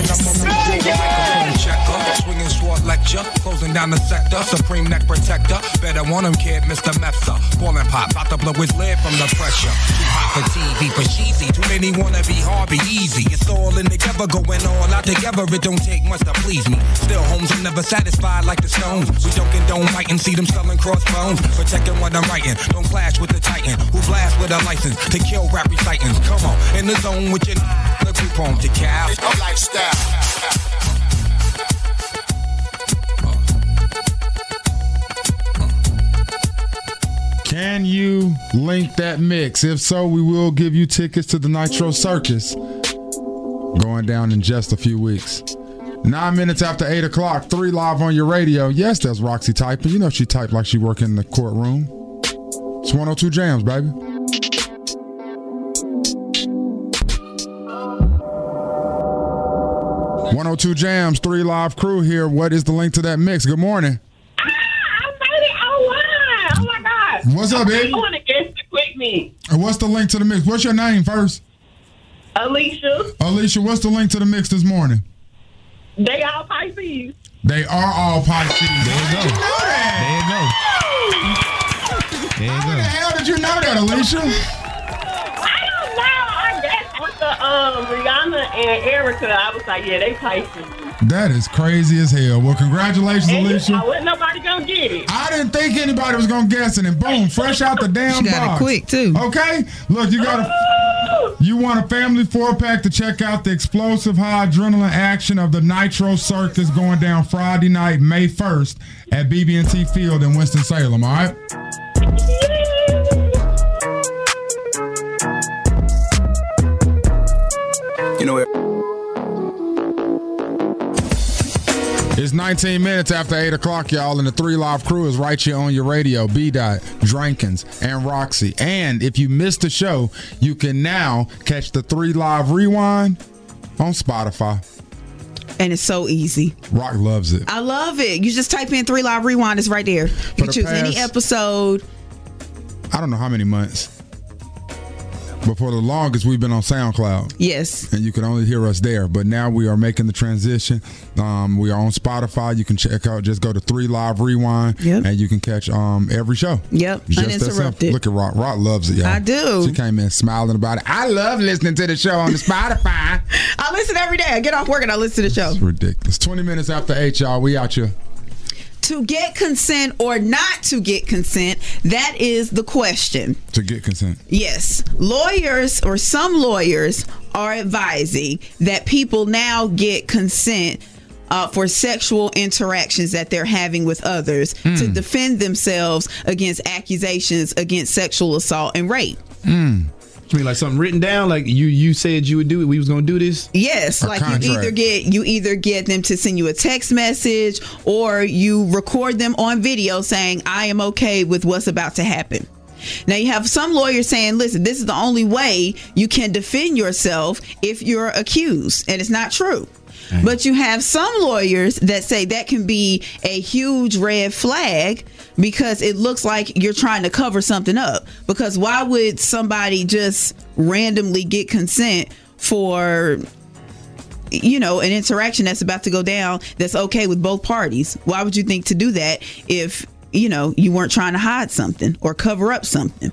Swinging sword lecture, closing down the sector. Supreme neck protector. Better want him, kid, Mister Mepsa. Ballin' pop, about to blow his lid from the pressure. Too hot for T V, for cheesy. Too many wanna be hard, be easy. It's all in together, going all out together. It don't take much to please me. Still, homes are never satisfied like the Stones. We don't condone fighting, see them selling crossbones. Protecting what I'm writing, don't clash with the Titan. Who blast with a license to kill rap recitants. Come on, in the zone with your the group home to cow. Lifestyle. Can you link that mix? If so, we will give you tickets to the Nitro Circus. Going down in just a few weeks. Nine minutes after eight o'clock, three live on your radio. Yes, that's Roxy typing. You know she typed like she working in the courtroom. It's one oh two Jams, baby. one oh two Jams, three live crew here. What is the link to that mix? Good morning. Ah, I made it online. Oh my God. What's up, baby? I want to guess the quick me. What's the link to the mix? What's your name first? Alicia. Alicia, what's the link to the mix this morning? They all Pisces. They are all Pisces. There you go. There you go. There you How go. the hell did you know that, Alicia? I don't know. I guess with the um, Rihanna and Erica, I was like, yeah, they Pisces. That is crazy as hell. Well, congratulations, And Alicia. I wasn't nobody gonna get it. I didn't think anybody was gonna guess it, and boom, fresh out the damn She got it box. quick, too. Okay, look, you got a you want a family four pack to check out the explosive high adrenaline action of the Nitro Circus going down Friday night, May first at B B and T Field in Winston Salem. All right. You know it. It's nineteen minutes after eight o'clock, y'all, and the Three Live crew is right here on your radio. B-Dot, Drankins, and Roxy. And if you missed the show, you can now catch the Three Live Rewind on Spotify. And it's so easy. Rock loves it. I love it. You just type in Three Live Rewind. It's right there. You can the choose any past- episode. I don't know how many months, but for the longest, we've been on SoundCloud. Yes. And you can only hear us there. But now we are making the transition. Um, we are on Spotify. You can check out, just go to Three Live Rewind, Yep. and you can catch um, every show. Yep. Just that simple. Uninterrupted. Look at Rock. Rock loves it, y'all. I do. She came in smiling about it. I love listening to the show on the Spotify. I listen every day. I get off work and I listen to the show. It's ridiculous. twenty minutes after eight, y'all. We out here. To get consent or not to get consent, that is the question. To get consent. Yes. Lawyers or some lawyers are advising that people now get consent uh, for sexual interactions that they're having with others Mm. to defend themselves against accusations against sexual assault and rape. Mm. You mean like something written down? Like you you said you would do it. We was gonna do this. Yes, A like contract. you either get you either get them to send you a text message or you record them on video saying, I am okay with what's about to happen. Now you have some lawyers saying, listen, this is the only way you can defend yourself if you're accused, and it's not true. But you have some lawyers that say that can be a huge red flag because it looks like you're trying to cover something up. Because why would somebody just randomly get consent for, you know, an interaction that's about to go down that's okay with both parties? Why would you think to do that if, you know, you weren't trying to hide something or cover up something?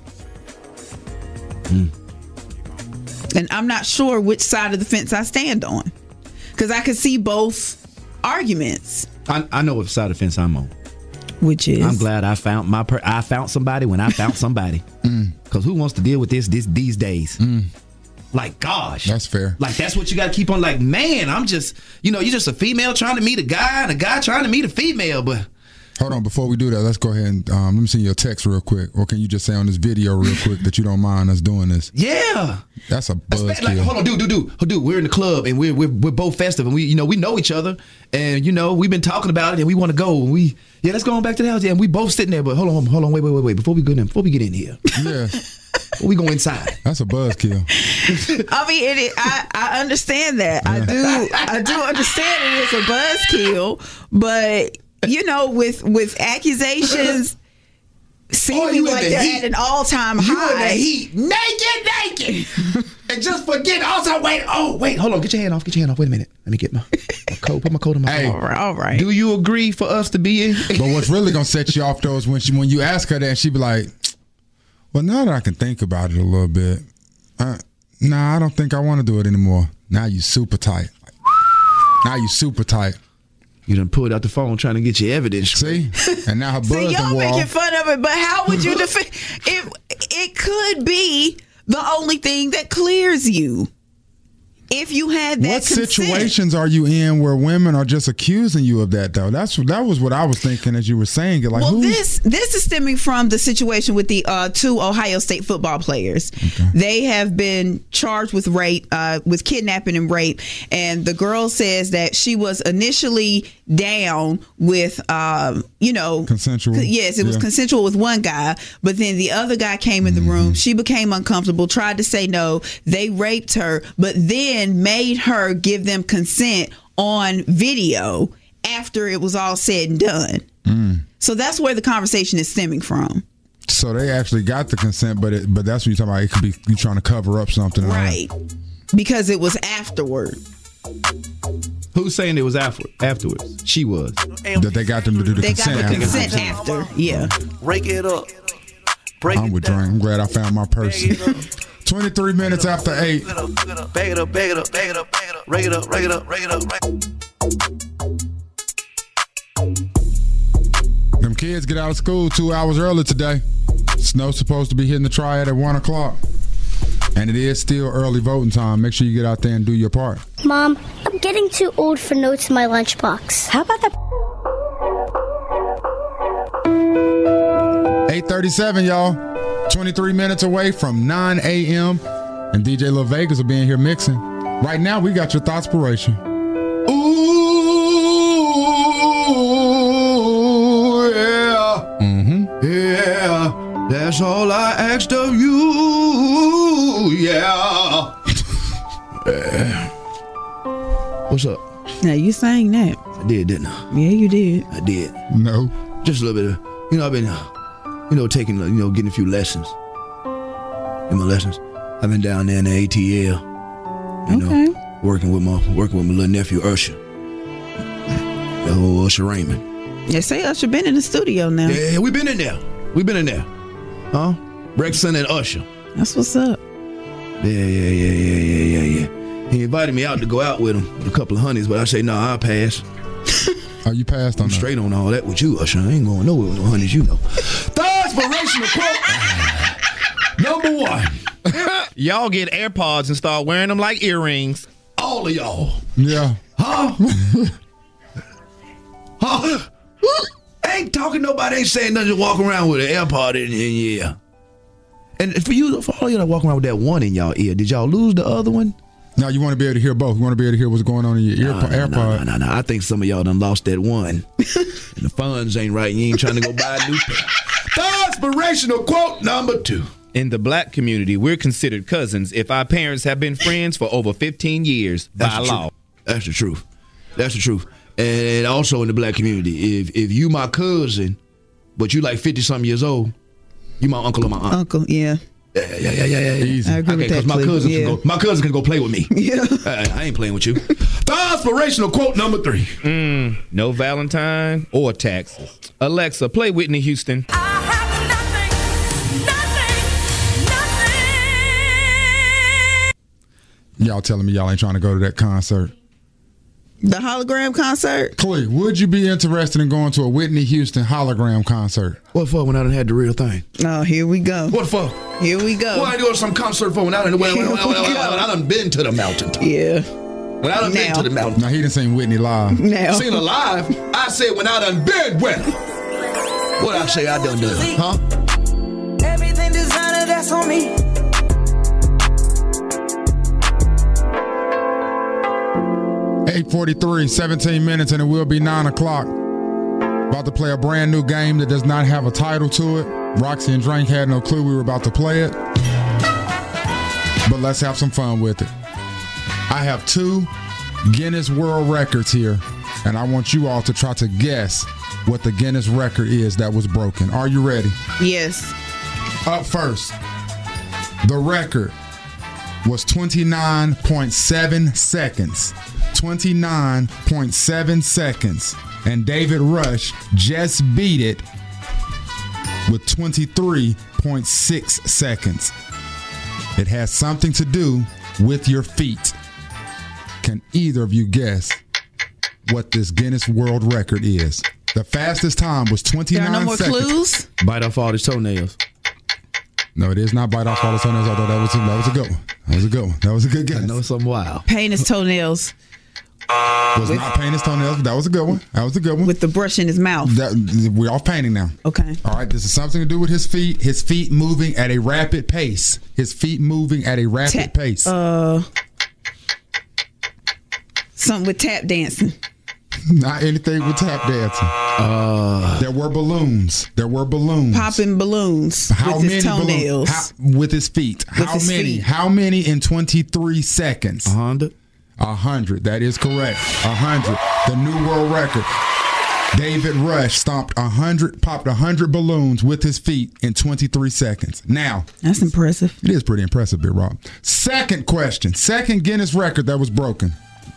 Mm. And I'm not sure which side of the fence I stand on. Because I can see both arguments. I, I know what side of the fence I'm on. Which is? I'm glad I found my per- I found somebody when I found somebody. Because who wants to deal with this this these days? Like, gosh. That's fair. Like, that's what you got to keep on. Like, man, I'm just, you know, you're just a female trying to meet a guy and a guy trying to meet a female. But Hold on, before we do that, let's go ahead and um, let me send you a text real quick. Or can you just say on this video real quick that you don't mind us doing this? yeah. That's a buzzkill. Like, hold on, dude, dude, dude, dude. We're in the club and we're we're, we're both festive and we, you know, we know each other and you know we've been talking about it and we want to go and we, yeah, let's go on back to the house. Yeah, and we both sitting there. But hold on, hold on, wait, wait, wait, wait. Before we go in, before we get in here, yeah, before we go inside. That's a buzzkill. I mean, it, it, I I understand that. I do I do understand it is a buzzkill, but you know, with with accusations seeming you in like the they're heat. at an all time You high. in the heat, naked, naked, and just forget. Also, wait, oh, wait, hold on, get your hand off, get your hand off. Wait a minute, let me get my, my coat. Put my coat on my. Hey. all right, all right. Do you agree for us to be in? But what's really gonna set you off though is when she when you ask her that and she be like, "Well, now that I can think about it a little bit, uh, nah, I don't think I want to do it anymore." Now you super tight. Now you super tight. You done pulled out the phone trying to get your evidence. See, and now her buzz See, y'all done wore making off. fun of it, but how would you defend it? It could be the only thing that clears you if you had that What consent. situations are you in where women are just accusing you of that though? That's that was what I was thinking as you were saying it. Like, well, who's this this is stemming from the situation with the uh, two Ohio State football players. They have been charged with rape, uh, with kidnapping and rape, and the girl says that she was initially down with um, you know, consensual. Yes, it was Yeah. consensual with one guy, but then the other guy came in the Mm-hmm. room. She became uncomfortable, tried to say no. They raped her, but then made her give them consent on video after it was all said and done. Mm. So that's where the conversation is stemming from. So they actually got the consent, but it, but that's what you're talking about. It could be you trying to cover up something, Right. Because it was afterward. Who's saying it was after, afterwards? She was. That they got them to do the They got consent. the after. consent after. Yeah. Break it up. I'm with Dre. I'm glad I found my person. twenty-three minutes after eight. Bag it up, bag it up, bag it up, bag it up, rake it up, rake it up, rake it up, rake Them kids get out of school two hours early today. Snow's supposed to be hitting the triad at one o'clock. And it is still early voting time. Make sure you get out there and do your part. Mom, I'm getting too old for notes in my lunchbox. How about that? eight thirty-seven, y'all. twenty-three minutes away from nine a.m. And D J Lil Vegas will be in here mixing. Right now, we got your Thoughtspiration. Ooh, yeah. Mm-hmm. Yeah. That's all I asked of you. Yeah. Yeah. What's up? Now you sang that. I did, didn't I? Yeah, you did. I did. No. Just a little bit of, you know, I've been, uh, you know, taking, you know, getting a few lessons. In my lessons. I've been down there in the A T L. You Okay. know, working with my working with my little nephew Usher. The whole Usher Raymond. Yeah, say Usher been in the studio now. Yeah, we been in there. We been in there. Huh? Brexton and Usher. That's what's up. Yeah, yeah, yeah, yeah, yeah, yeah, yeah. He invited me out to go out with him with a couple of honeys, but I say, no, nah, I'll pass. Oh, you passed on I'm that. straight on all that with you, Usher. I ain't going nowhere with no honeys, you know. The inspirational quote number one. Y'all get AirPods and start wearing them like earrings. All of y'all. Yeah. Huh? Huh? Ain't talking nobody, ain't saying nothing, just walk around with an AirPod in your ear. And for you, for all you that walk around with that one in y'all ear, did y'all lose the other one? No, you want to be able to hear both. You want to be able to hear what's going on in your ear, no, no, AirPod. No, no, no, no. I think some of y'all done lost that one. And the funds ain't right. You ain't trying to go buy a new pair. The inspirational quote number two. In the black community, we're considered cousins if our parents have been friends for over fifteen years That's by the law. truth. That's the truth. That's the truth. And also in the black community, if if you my cousin, but you like fifty something years old, you my uncle or my aunt. Uncle, yeah. Yeah, yeah, yeah, yeah, yeah. Easy. I agree Okay, with that. because my Cliff. cousin yeah. can go. My cousin can go play with me. Yeah. I, I ain't playing with you. The inspirational quote number three. Mm, no Valentine or taxes. Alexa, play Whitney Houston. Y'all telling me y'all ain't trying to go to that concert. The hologram concert? Clee, would you be interested in going to a Whitney Houston hologram concert? What for when I done had the real thing? Oh, here we go. What for? Here we go. What I doing some concert for when I done, when, when, when, when, when, when I done been to the mountaintop? Yeah. When I done been Now. to the mountain. Now, he done seen Whitney live. Now. Seen her live. I said when I done been with her. What I say I done done, huh? Everything designer, that's on me. eight forty-three, seventeen minutes, and it will be nine o'clock. About to play a brand new game that does not have a title to it. Roxy and Drink had no clue we were about to play it. But let's have some fun with it. I have two Guinness World Records here, and I want you all to try to guess what the Guinness record is that was broken. Are you ready? Yes. Up first, the record was twenty-nine point seven seconds. twenty-nine point seven seconds. And David Rush just beat it with twenty-three point six seconds. It has something to do with your feet. Can either of you guess what this Guinness World Record is? The fastest time was twenty-nine There are no more seconds. clues? Bite off all his toenails. No, it is not bite off all the toenails, although that was, that was a good one. That was a good one. That was a good guess. I know something wild. Paint his toenails Was not painting his toenails, but that was a good one. That was a good one. with the brush in his mouth. That, we're off painting now. Okay. All right, this is something to do with his feet. His feet moving at a rapid pace. His feet moving at a rapid Ta- pace. Uh, something with tap dancing. Not anything with tap dancing. Uh, there were balloons. There were balloons. Popping balloons How with many his toenails. balloons? How, with his feet. With How his many? feet. How many in twenty-three seconds? A hundred. A hundred. That is correct. A hundred. The new world record. David Rush stomped a hundred, popped a hundred balloons with his feet in twenty-three seconds. Now, that's impressive. It is pretty impressive, Big Rob. Second question. Second Guinness record that was broken.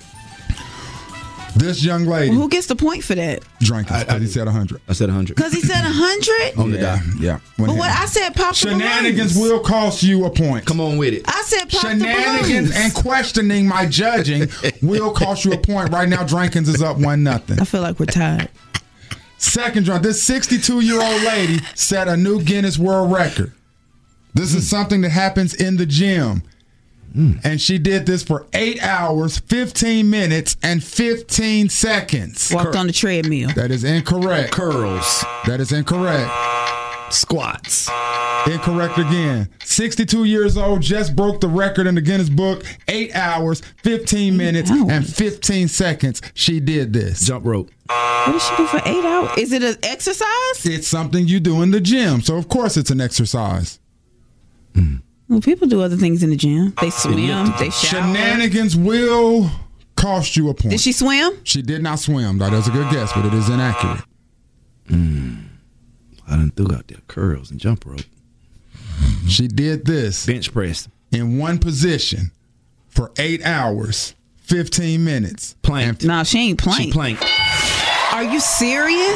This young lady. Well, who gets the point for that? Drinking. Because he said a hundred. I said a hundred. Because he said a hundred? On the dot. Yeah. But what I said, pop the Shenanigans balloons. will cost you a point. Come on with it. I said pop Shenanigans the balloons. and questioning my judging will cost you a point. Right now, Drankins is up one nothing. I feel like we're tired. Second drunk. This sixty-two-year-old lady set a new Guinness World Record. This mm. is something that happens in the gym. Mm. And she did this for eight hours, fifteen minutes, and fifteen seconds. Walked Cur- on the treadmill. That is incorrect. Curls. That is incorrect. Squats. Incorrect again. sixty-two years old, just broke the record in the Guinness Book. Eight hours, fifteen minutes, hours. and fifteen seconds. She did this. Jump rope. What did she do for eight hours? Is it an exercise? It's something you do in the gym. So, of course, it's an exercise. Mm. Well, people do other things in the gym. They swim, they shower. Shenanigans will cost you a point. Did she swim? She did not swim. That is a good guess, but it is inaccurate. Mm. I done threw out there curls and jump rope. She did this. Bench press. In one position for eight hours, fifteen minutes. Planked. No, she ain't planked. She planked. Are you serious?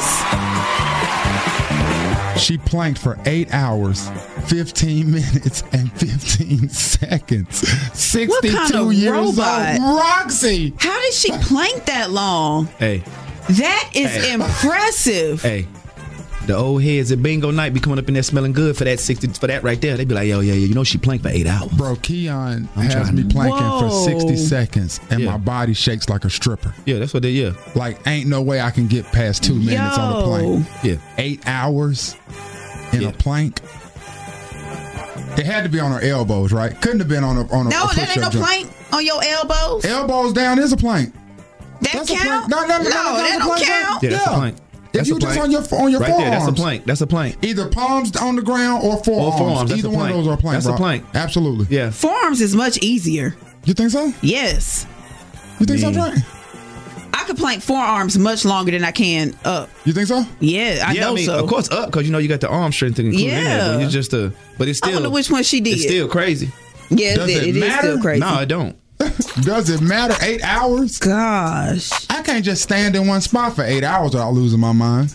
She planked for eight hours, fifteen minutes, and fifteen seconds. sixty-two What kind of years robot? old. Roxy! How did she plank that long? Hey. That is Hey. impressive. Hey. The old heads at bingo night be coming up in there smelling good for that sixty for that right there. They be like, yo, yeah, yeah, you know she planked for eight hours. Bro, Keon I'm has trying me to- planking Whoa. for sixty seconds, and Yeah. my body shakes like a stripper. Yeah, that's what they yeah. Like, ain't no way I can get past two minutes on a Yo. plank. Yeah. Eight hours in Yeah. a plank. It had to be on her elbows, right? Couldn't have been on a on a, No, a that ain't push-up no jump. plank on your elbows. Elbows down is a plank. That That's a count? plank. No, no, no, no, no, that's that a don't plank, count. Yeah, that's a Yeah. plank. If That's you a just plank. on your on your right forearms, there, that's a plank. That's a plank. either palms on the ground or forearms. Or forearms, that's Either a one of plank. those are a plank. That's a bro. plank. Absolutely. Yeah. Forearms is much easier. You think so? Yes. You think so, Man. Frank? I could plank forearms much longer than I can up. You think so? Yeah, I yeah, know I mean, so. of course up because you know you got the arm strength included in there. Yeah. But it's just a, but it's I still. wonder which one she did. It's still crazy. Yeah, Does it, it it is matter? still crazy. No, it don't. Does it matter? Eight hours? Gosh. I can't just stand in one spot for eight hours without losing my mind.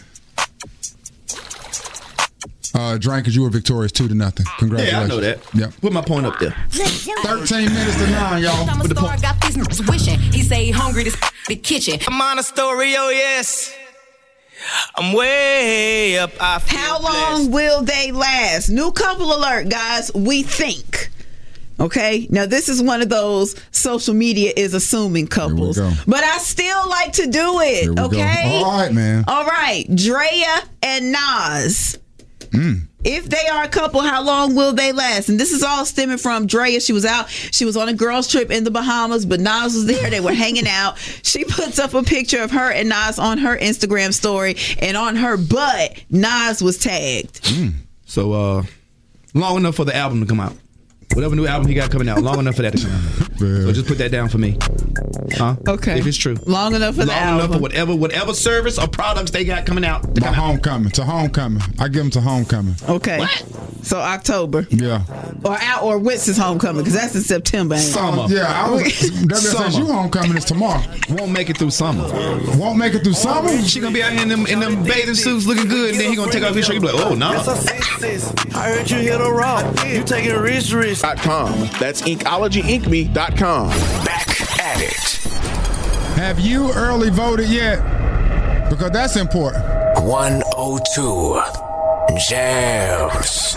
Uh, Drankers, you were victorious two to nothing. Congratulations. Yeah, I know that. Yep. Put my point up there. Thirteen minutes to nine, y'all. I'm a With the star, point. got these niggas wishing. He say he hungry, this the kitchen. I'm on a story, oh yes. I'm way up. I feel How long blessed. will they last? New couple alert, guys. We think. Okay, now this is one of those social media is assuming couples, go. but I still like to do it. Here we go. Okay, All right, man. all right. Drea and Nas. Mm. If they are a couple, how long will they last? And this is all stemming from Drea. She was out. She was on a girls' trip in the Bahamas, but Nas was there. They were hanging out. She puts up a picture of her and Nas on her Instagram story, and on her butt, Nas was tagged. Mm. So uh, long enough for the album to come out. Whatever new album he got coming out, long enough for that to come out. So just put that down for me. Huh? Okay. If it's true. Long enough for the Long enough album. for whatever whatever service or products they got coming out. To To come out. homecoming. To homecoming. I give them to homecoming. Okay. So October. Yeah. Or out or Winston's homecoming, because that's in September. Ain't it? Summer. Yeah, I was. That says you homecoming is tomorrow. Won't make it through summer. Won't make it through summer. She gonna be out here in them in them bathing suits looking good, and then he gonna take off his shirt. You be like, oh no. I heard you hit a raw. You taking rich risk. Dot com. That's inkology inc me dot com. Back at it. Have you early voted yet? Because that's important. one oh two Jams.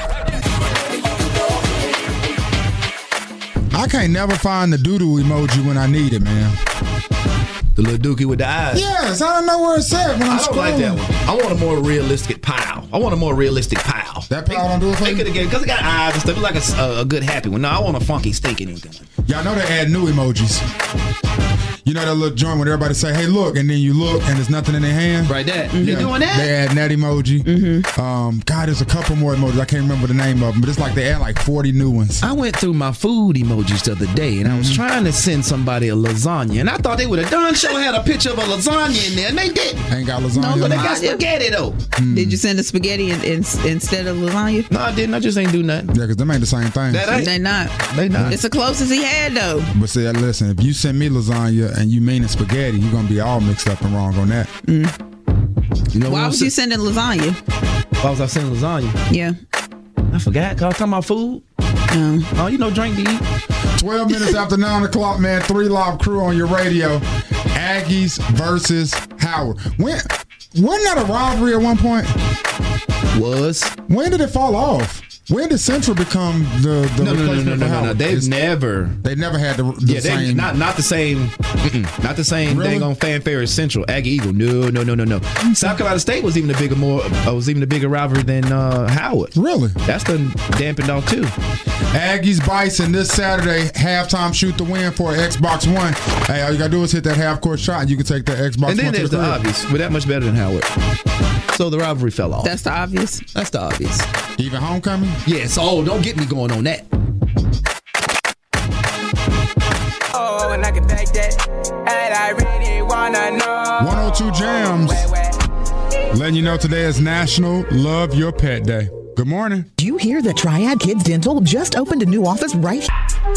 I can't never find the doodle emoji when I need it, man. The little dookie with the eyes. Yes, I don't know where it's at when I'm I don't like that scrolling. one. I want a more realistic pile. I want a more realistic pile. That pile don't do it for Make you? it again because it got eyes and stuff. It's like a, a, a good happy one. No, I want a funky stinking one. Y'all know they add new emojis. You know that little joint where everybody say, "Hey, look," and then you look and there's nothing in their hand. Right, that mm-hmm. you doing that? They add that emoji. Mm-hmm. Um, God, there's a couple more emojis. I can't remember the name of them, but it's like they add like forty new ones. I went through my food emojis the other day, and I was trying to send somebody a lasagna, and I thought they would have done show had a picture of a lasagna in there, and they didn't. Ain't got lasagna. No, but they got spaghetti though. Mm. Did you send a spaghetti in, in, instead of lasagna? No, I didn't. I just ain't do nothing. Yeah, because them ain't the same thing. That ain't. They not. They not. It's the closest he had though. But see, listen, if you send me lasagna and you mean it's spaghetti, you're gonna be all mixed up and wrong on that. Mm. You know Why was you sending lasagna? Why was I sending lasagna? Yeah. I forgot. Cause I was talking about food. Um, oh, you know, drink to eat. twelve minutes after nine o'clock, man. Three Live Crew on your radio. Aggies versus Howard. When wasn't that a rivalry at one point? Was. When did it fall off? When did Central become the, the no, no, replacement no, no, for no, Howard? no, no. They've It's, never. They never had the, the yeah, they, same. not not the same. Mm-mm, not the same Really? thing on fanfare as Central. Aggie Eagle. No, no, no, no, no. South Carolina State was even a bigger more. Uh, was even a bigger rivalry than uh, Howard. Really? That's done dampened off too. Aggies Bison this Saturday, halftime shoot to win for Xbox One. Hey, all you gotta do is hit that half court shot and you can take that Xbox And then One to there's the the crib. obvious. We're that much better than Howard. So the rivalry fell off. That's the obvious. That's the obvious. Even homecoming? Yes. Oh, don't get me going on that. Oh, and I can take that. And I really wanna know. one oh two Jams. Letting you know today is National Love Your Pet Day. Good morning. Do you hear that Triad Kids Dental just opened a new office right?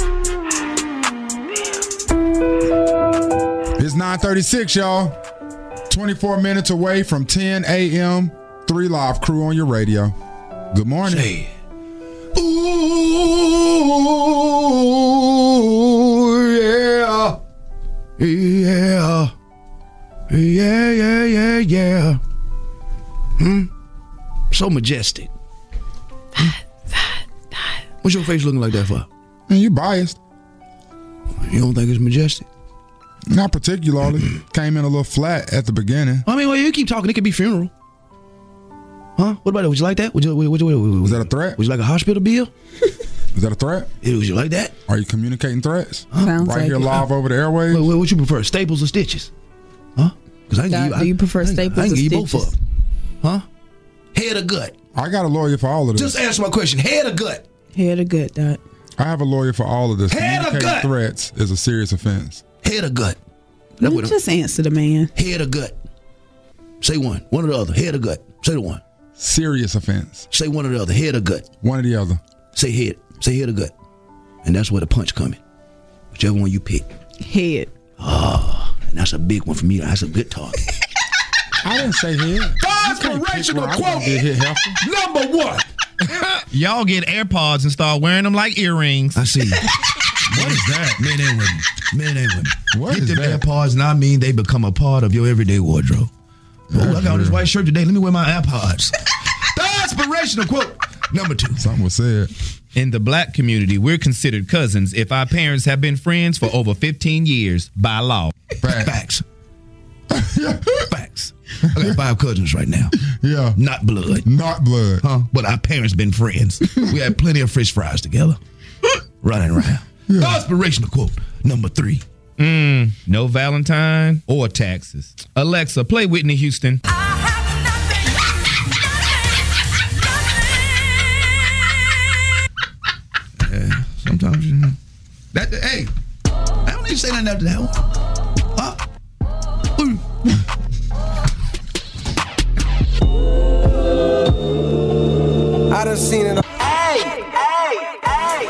It's nine thirty-six, y'all. twenty-four minutes away from ten a.m. Three Live Crew on your radio. Good morning. Hey. Ooh, yeah. Yeah. Yeah, yeah, yeah, yeah. Hmm? So majestic. What's your face looking like that for? Man, you biased. You don't think it's majestic? Not particularly. Came in a little flat at the beginning. I mean, well, you keep talking. It could be funeral. Huh? What about it? Would you like that? Would you, would, would, would, would, Was that a threat? Would you like a hospital bill? Is that a threat? Yeah, would you like that? Are you communicating threats? Sounds Right like here it. live over the airwaves? What, what, what you prefer, staples or stitches? Huh? Because I can Doc, give you, do you prefer I, staples I can or give you both stitches? of them. Huh? Head or gut? I got a lawyer for all of this. Just answer my question. Head or gut? Head or gut, Dot. I have a lawyer for all of this. Head or Communicating gut? threats is a serious offense. Head or gut? You what I'm- just answer the man. Head or gut? Say one. One or the other. Head or gut? Say the one. Serious offense. Say one or the other. Head or gut? One or the other. Say head. Say head or gut. And that's where the punch coming. Whichever one you pick. Head. Oh, and that's a big one for me. That's a good target. I didn't say head. Inspirational I quote. did hit helpful. Number one. Y'all get AirPods and start wearing them like earrings. I see. What is that? Men and women. Men and women. What Get is them that? AirPods, and I mean they become a part of your everyday wardrobe. Oh, I got on this white shirt today. Let me wear my AirPods. The inspirational quote. Number two. Something was said. In the black community, we're considered cousins if our parents have been friends for over fifteen years by law. Facts. Facts. I got five cousins right now. Yeah. Not blood. Not blood. Huh? But our parents been friends. We had plenty of fish fries together. Running around. Yeah. The inspirational quote. Number three. Mm, no Valentine or taxes. Alexa, play Whitney Houston. Yeah, sometimes you know. That, hey, I don't need to say nothing after that one. Huh? Ooh. I done seen it. Hey, hey, hey,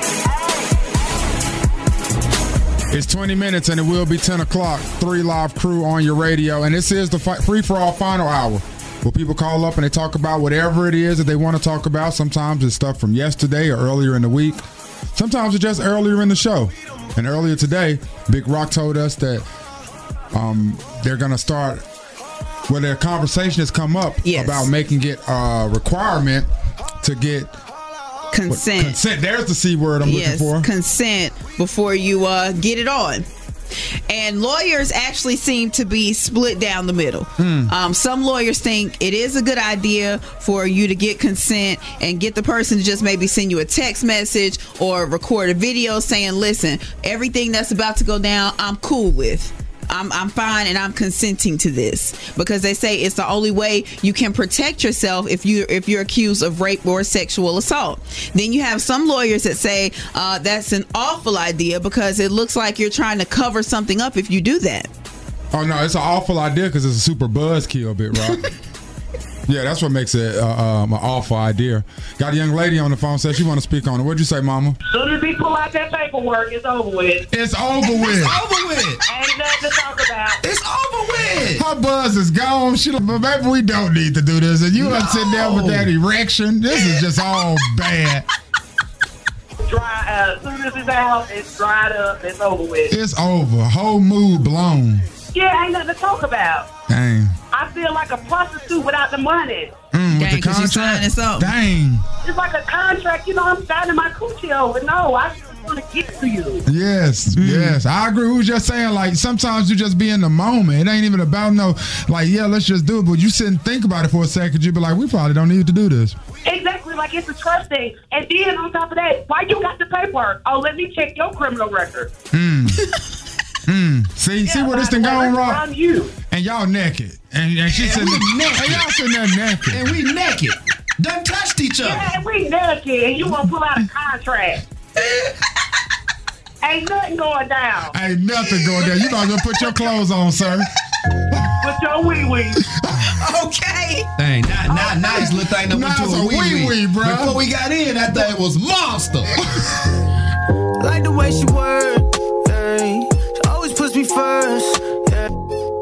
hey. It's twenty minutes and it will be ten o'clock. Three Live Crew on your radio. And this is the fi- free for all final hour where people call up and they talk about whatever it is that they want to talk about. Sometimes it's stuff from yesterday or earlier in the week. Sometimes it's just earlier in the show. And earlier today, Big Rock told us that um, they're going to start, well, their conversation has come up Yes. about making it a requirement to get Consent. consent. There's the C word I'm yes, looking for. consent before you uh, get it on. And lawyers actually seem to be split down the middle. Hmm. Um, some lawyers think it is a good idea for you to get consent and get the person to just maybe send you a text message or record a video saying, listen, everything that's about to go down, I'm cool with. I'm I'm fine and I'm consenting to this because they say it's the only way you can protect yourself if you if you're accused of rape or sexual assault. Then you have some lawyers that say uh, that's an awful idea because it looks like you're trying to cover something up if you do that. Oh no, it's an awful idea because it's a super buzzkill bit, Rock. Yeah, that's what makes it uh, um, an awful idea. Got a young lady on the phone, says she want to speak on it. What'd you say, Mama? As soon as we pull out that paperwork, it's over with. It's over with. It's over with. Ain't nothing to talk about. It's over with. Her buzz is gone. She, but maybe we don't need to do this. And you no. sit there with that erection. This is just all bad. Dry. Uh, as soon as it's out, it's dried up. It's over with. It's over. Whole mood blown. Yeah, ain't nothing to talk about. Dang. I feel like a prostitute without the money. Mm, Dang, with the contract. Dang. It's like a contract. You know, I'm signing my coochie over. No, I just want to get to you. Yes, mm. yes. I agree. We was just saying, like, sometimes you just be in the moment. It ain't even about no, like, yeah, let's just do it. But you sit and think about it for a second. You be like, we probably don't need to do this. Exactly. Like, it's a trust thing. And then on top of that, why you got the paperwork? Oh, let me check your criminal record. Hmm. Mm. See, yeah, see where this thing going wrong? From you. And y'all naked. And, and she's sitting there naked. And y'all sitting there naked. And we naked. Done touched each other. Yeah, and we naked. And you want to pull out a contract. Ain't nothing going down. Ain't nothing going down. You might as well put your clothes on, sir. Put your wee-wee. Okay. Dang, now, now, now this little thing done went to a wee-wee, bro. Before we got in, that thing was monster. Like the way she worked. Puts me first. Yeah.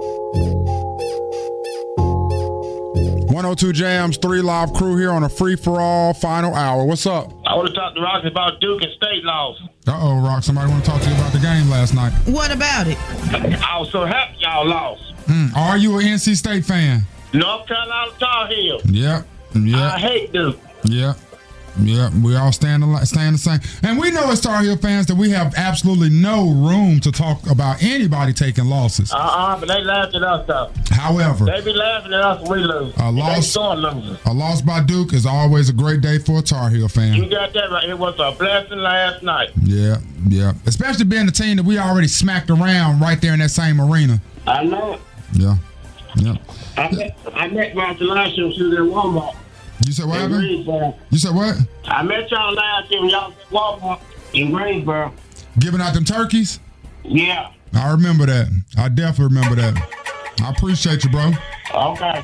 one oh two Jams, three live crew here on a free for all final hour. What's up? I want to talk to Rock about Duke and State loss. Uh oh, Rock. Somebody want to talk to you about the game last night. What about it? I was so happy y'all lost. Mm. Are you an N C State fan? North Carolina Tar Heel. Yep. Yep. I hate Duke. Yep. Yeah, we all stand the, stand the same. And we know as Tar Heel fans that we have absolutely no room to talk about anybody taking losses. Uh-uh, but they laughed at us, though. However, they be laughing at us when we lose. A loss, they losing. a loss by Duke is always a great day for a Tar Heel fan. You got that right. It was a blessing last night. Yeah, yeah. Especially being the team that we already smacked around right there in that same arena. I know it. Yeah, yeah. I met, I met Roger last year. She was in Walmart. You said what happened? You said what? I met y'all last year when y'all was at Walmart in Greensboro. Giving out them turkeys? Yeah. I remember that. I definitely remember that. I appreciate you, bro. Okay.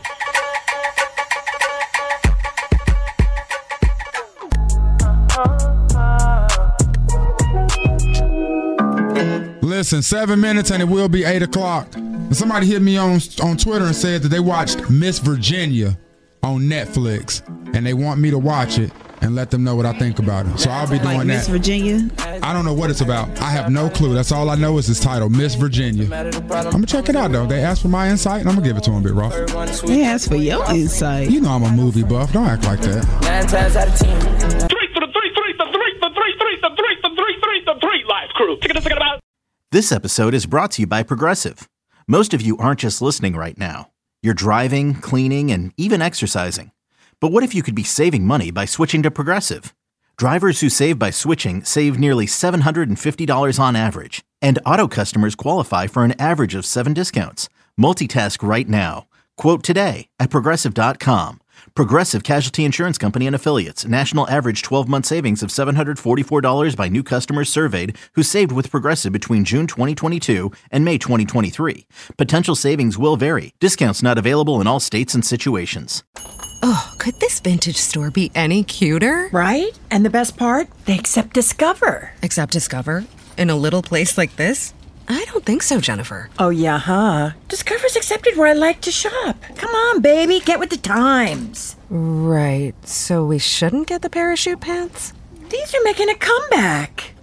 Listen, seven minutes and it will be eight o'clock. Somebody hit me on on Twitter and said that they watched Miss Virginia on Netflix, and they want me to watch it and let them know what I think about it. So I'll be doing like Miss that. Virginia? I don't know what it's about. I have no clue. That's all I know is this title, Miss Virginia. I'm gonna check it out though. They asked for my insight, and I'm gonna give it to them a bit rough. They asked for your insight. You know I'm a movie buff. Don't act like that. Nine times out of ten. Three for the three, three, the three, the three, three, the three, the three, three, the three live crew. Check it out, check it out. This episode is brought to you by Progressive. Most of you aren't just listening right now. You're driving, cleaning, and even exercising. But what if you could be saving money by switching to Progressive? Drivers who save by switching save nearly seven hundred fifty dollars on average. And auto customers qualify for an average of seven discounts. Multitask right now. Quote today at Progressive dot com. Progressive Casualty Insurance Company and Affiliates. National average twelve-month savings of seven hundred forty-four dollars by new customers surveyed who saved with Progressive between June twenty twenty-two and May twenty twenty-three. Potential savings will vary. Discounts not available in all states and situations. Oh, could this vintage store be any cuter? Right? And the best part? They accept Discover. Accept Discover? In a little place like this? I don't think so, Jennifer. Oh, yeah, huh? Discover's accepted where I like to shop. Come on, baby, get with the times. Right, so we shouldn't get the parachute pants? These are making a comeback.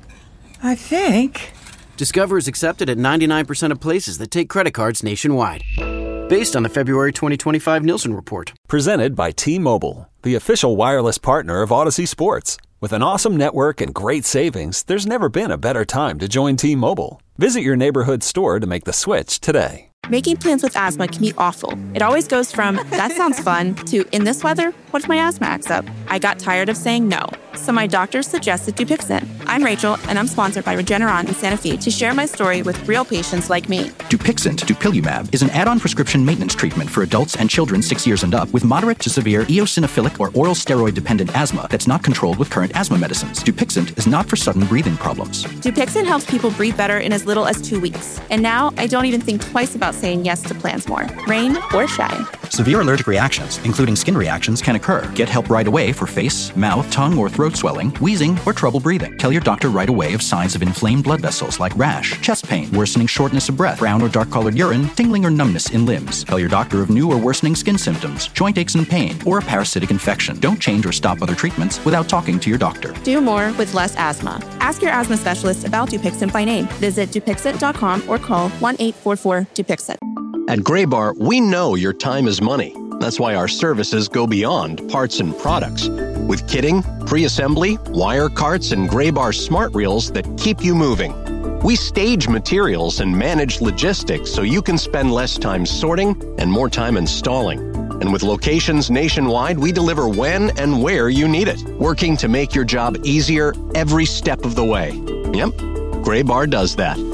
I think. Discover is accepted at ninety-nine percent of places that take credit cards nationwide. Based on the February twenty twenty-five Nielsen report. Presented by T-Mobile, the official wireless partner of Odyssey Sports. With an awesome network and great savings, there's never been a better time to join T-Mobile. Visit your neighborhood store to make the switch today. Making plans with asthma can be awful. It always goes from, that sounds fun, to, in this weather, what if my asthma acts up? I got tired of saying no, so my doctor suggested Dupixent. I'm Rachel, and I'm sponsored by Regeneron in Santa Fe to share my story with real patients like me. Dupixent dupilumab is an add-on prescription maintenance treatment for adults and children six years and up with moderate to severe eosinophilic or oral steroid-dependent asthma that's not controlled with current asthma medicines. Dupixent is not for sudden breathing problems. Dupixent helps people breathe better in as little as two weeks. And now I don't even think twice about saying yes to plans more, rain or shine. Severe allergic reactions, including skin reactions, can occur. Get help right away for face, mouth, tongue, or throat swelling, wheezing, or trouble breathing. Tell your doctor right away of signs of inflamed blood vessels like rash, chest pain, worsening shortness of breath, brown or dark-colored urine, tingling or numbness in limbs. Tell your doctor of new or worsening skin symptoms, joint aches and pain, or a parasitic infection. Don't change or stop other treatments without talking to your doctor. Do more with less asthma. Ask your asthma specialist about Dupixent by name. Visit Dupixent dot com or call one eight four four Dupixent. At Graybar, we know your time is money. That's why our services go beyond parts and products. With kitting, pre-assembly, wire carts, and Graybar smart reels that keep you moving. We stage materials and manage logistics so you can spend less time sorting and more time installing. And with locations nationwide, we deliver when and where you need it, working to make your job easier every step of the way. Yep, Graybar does that.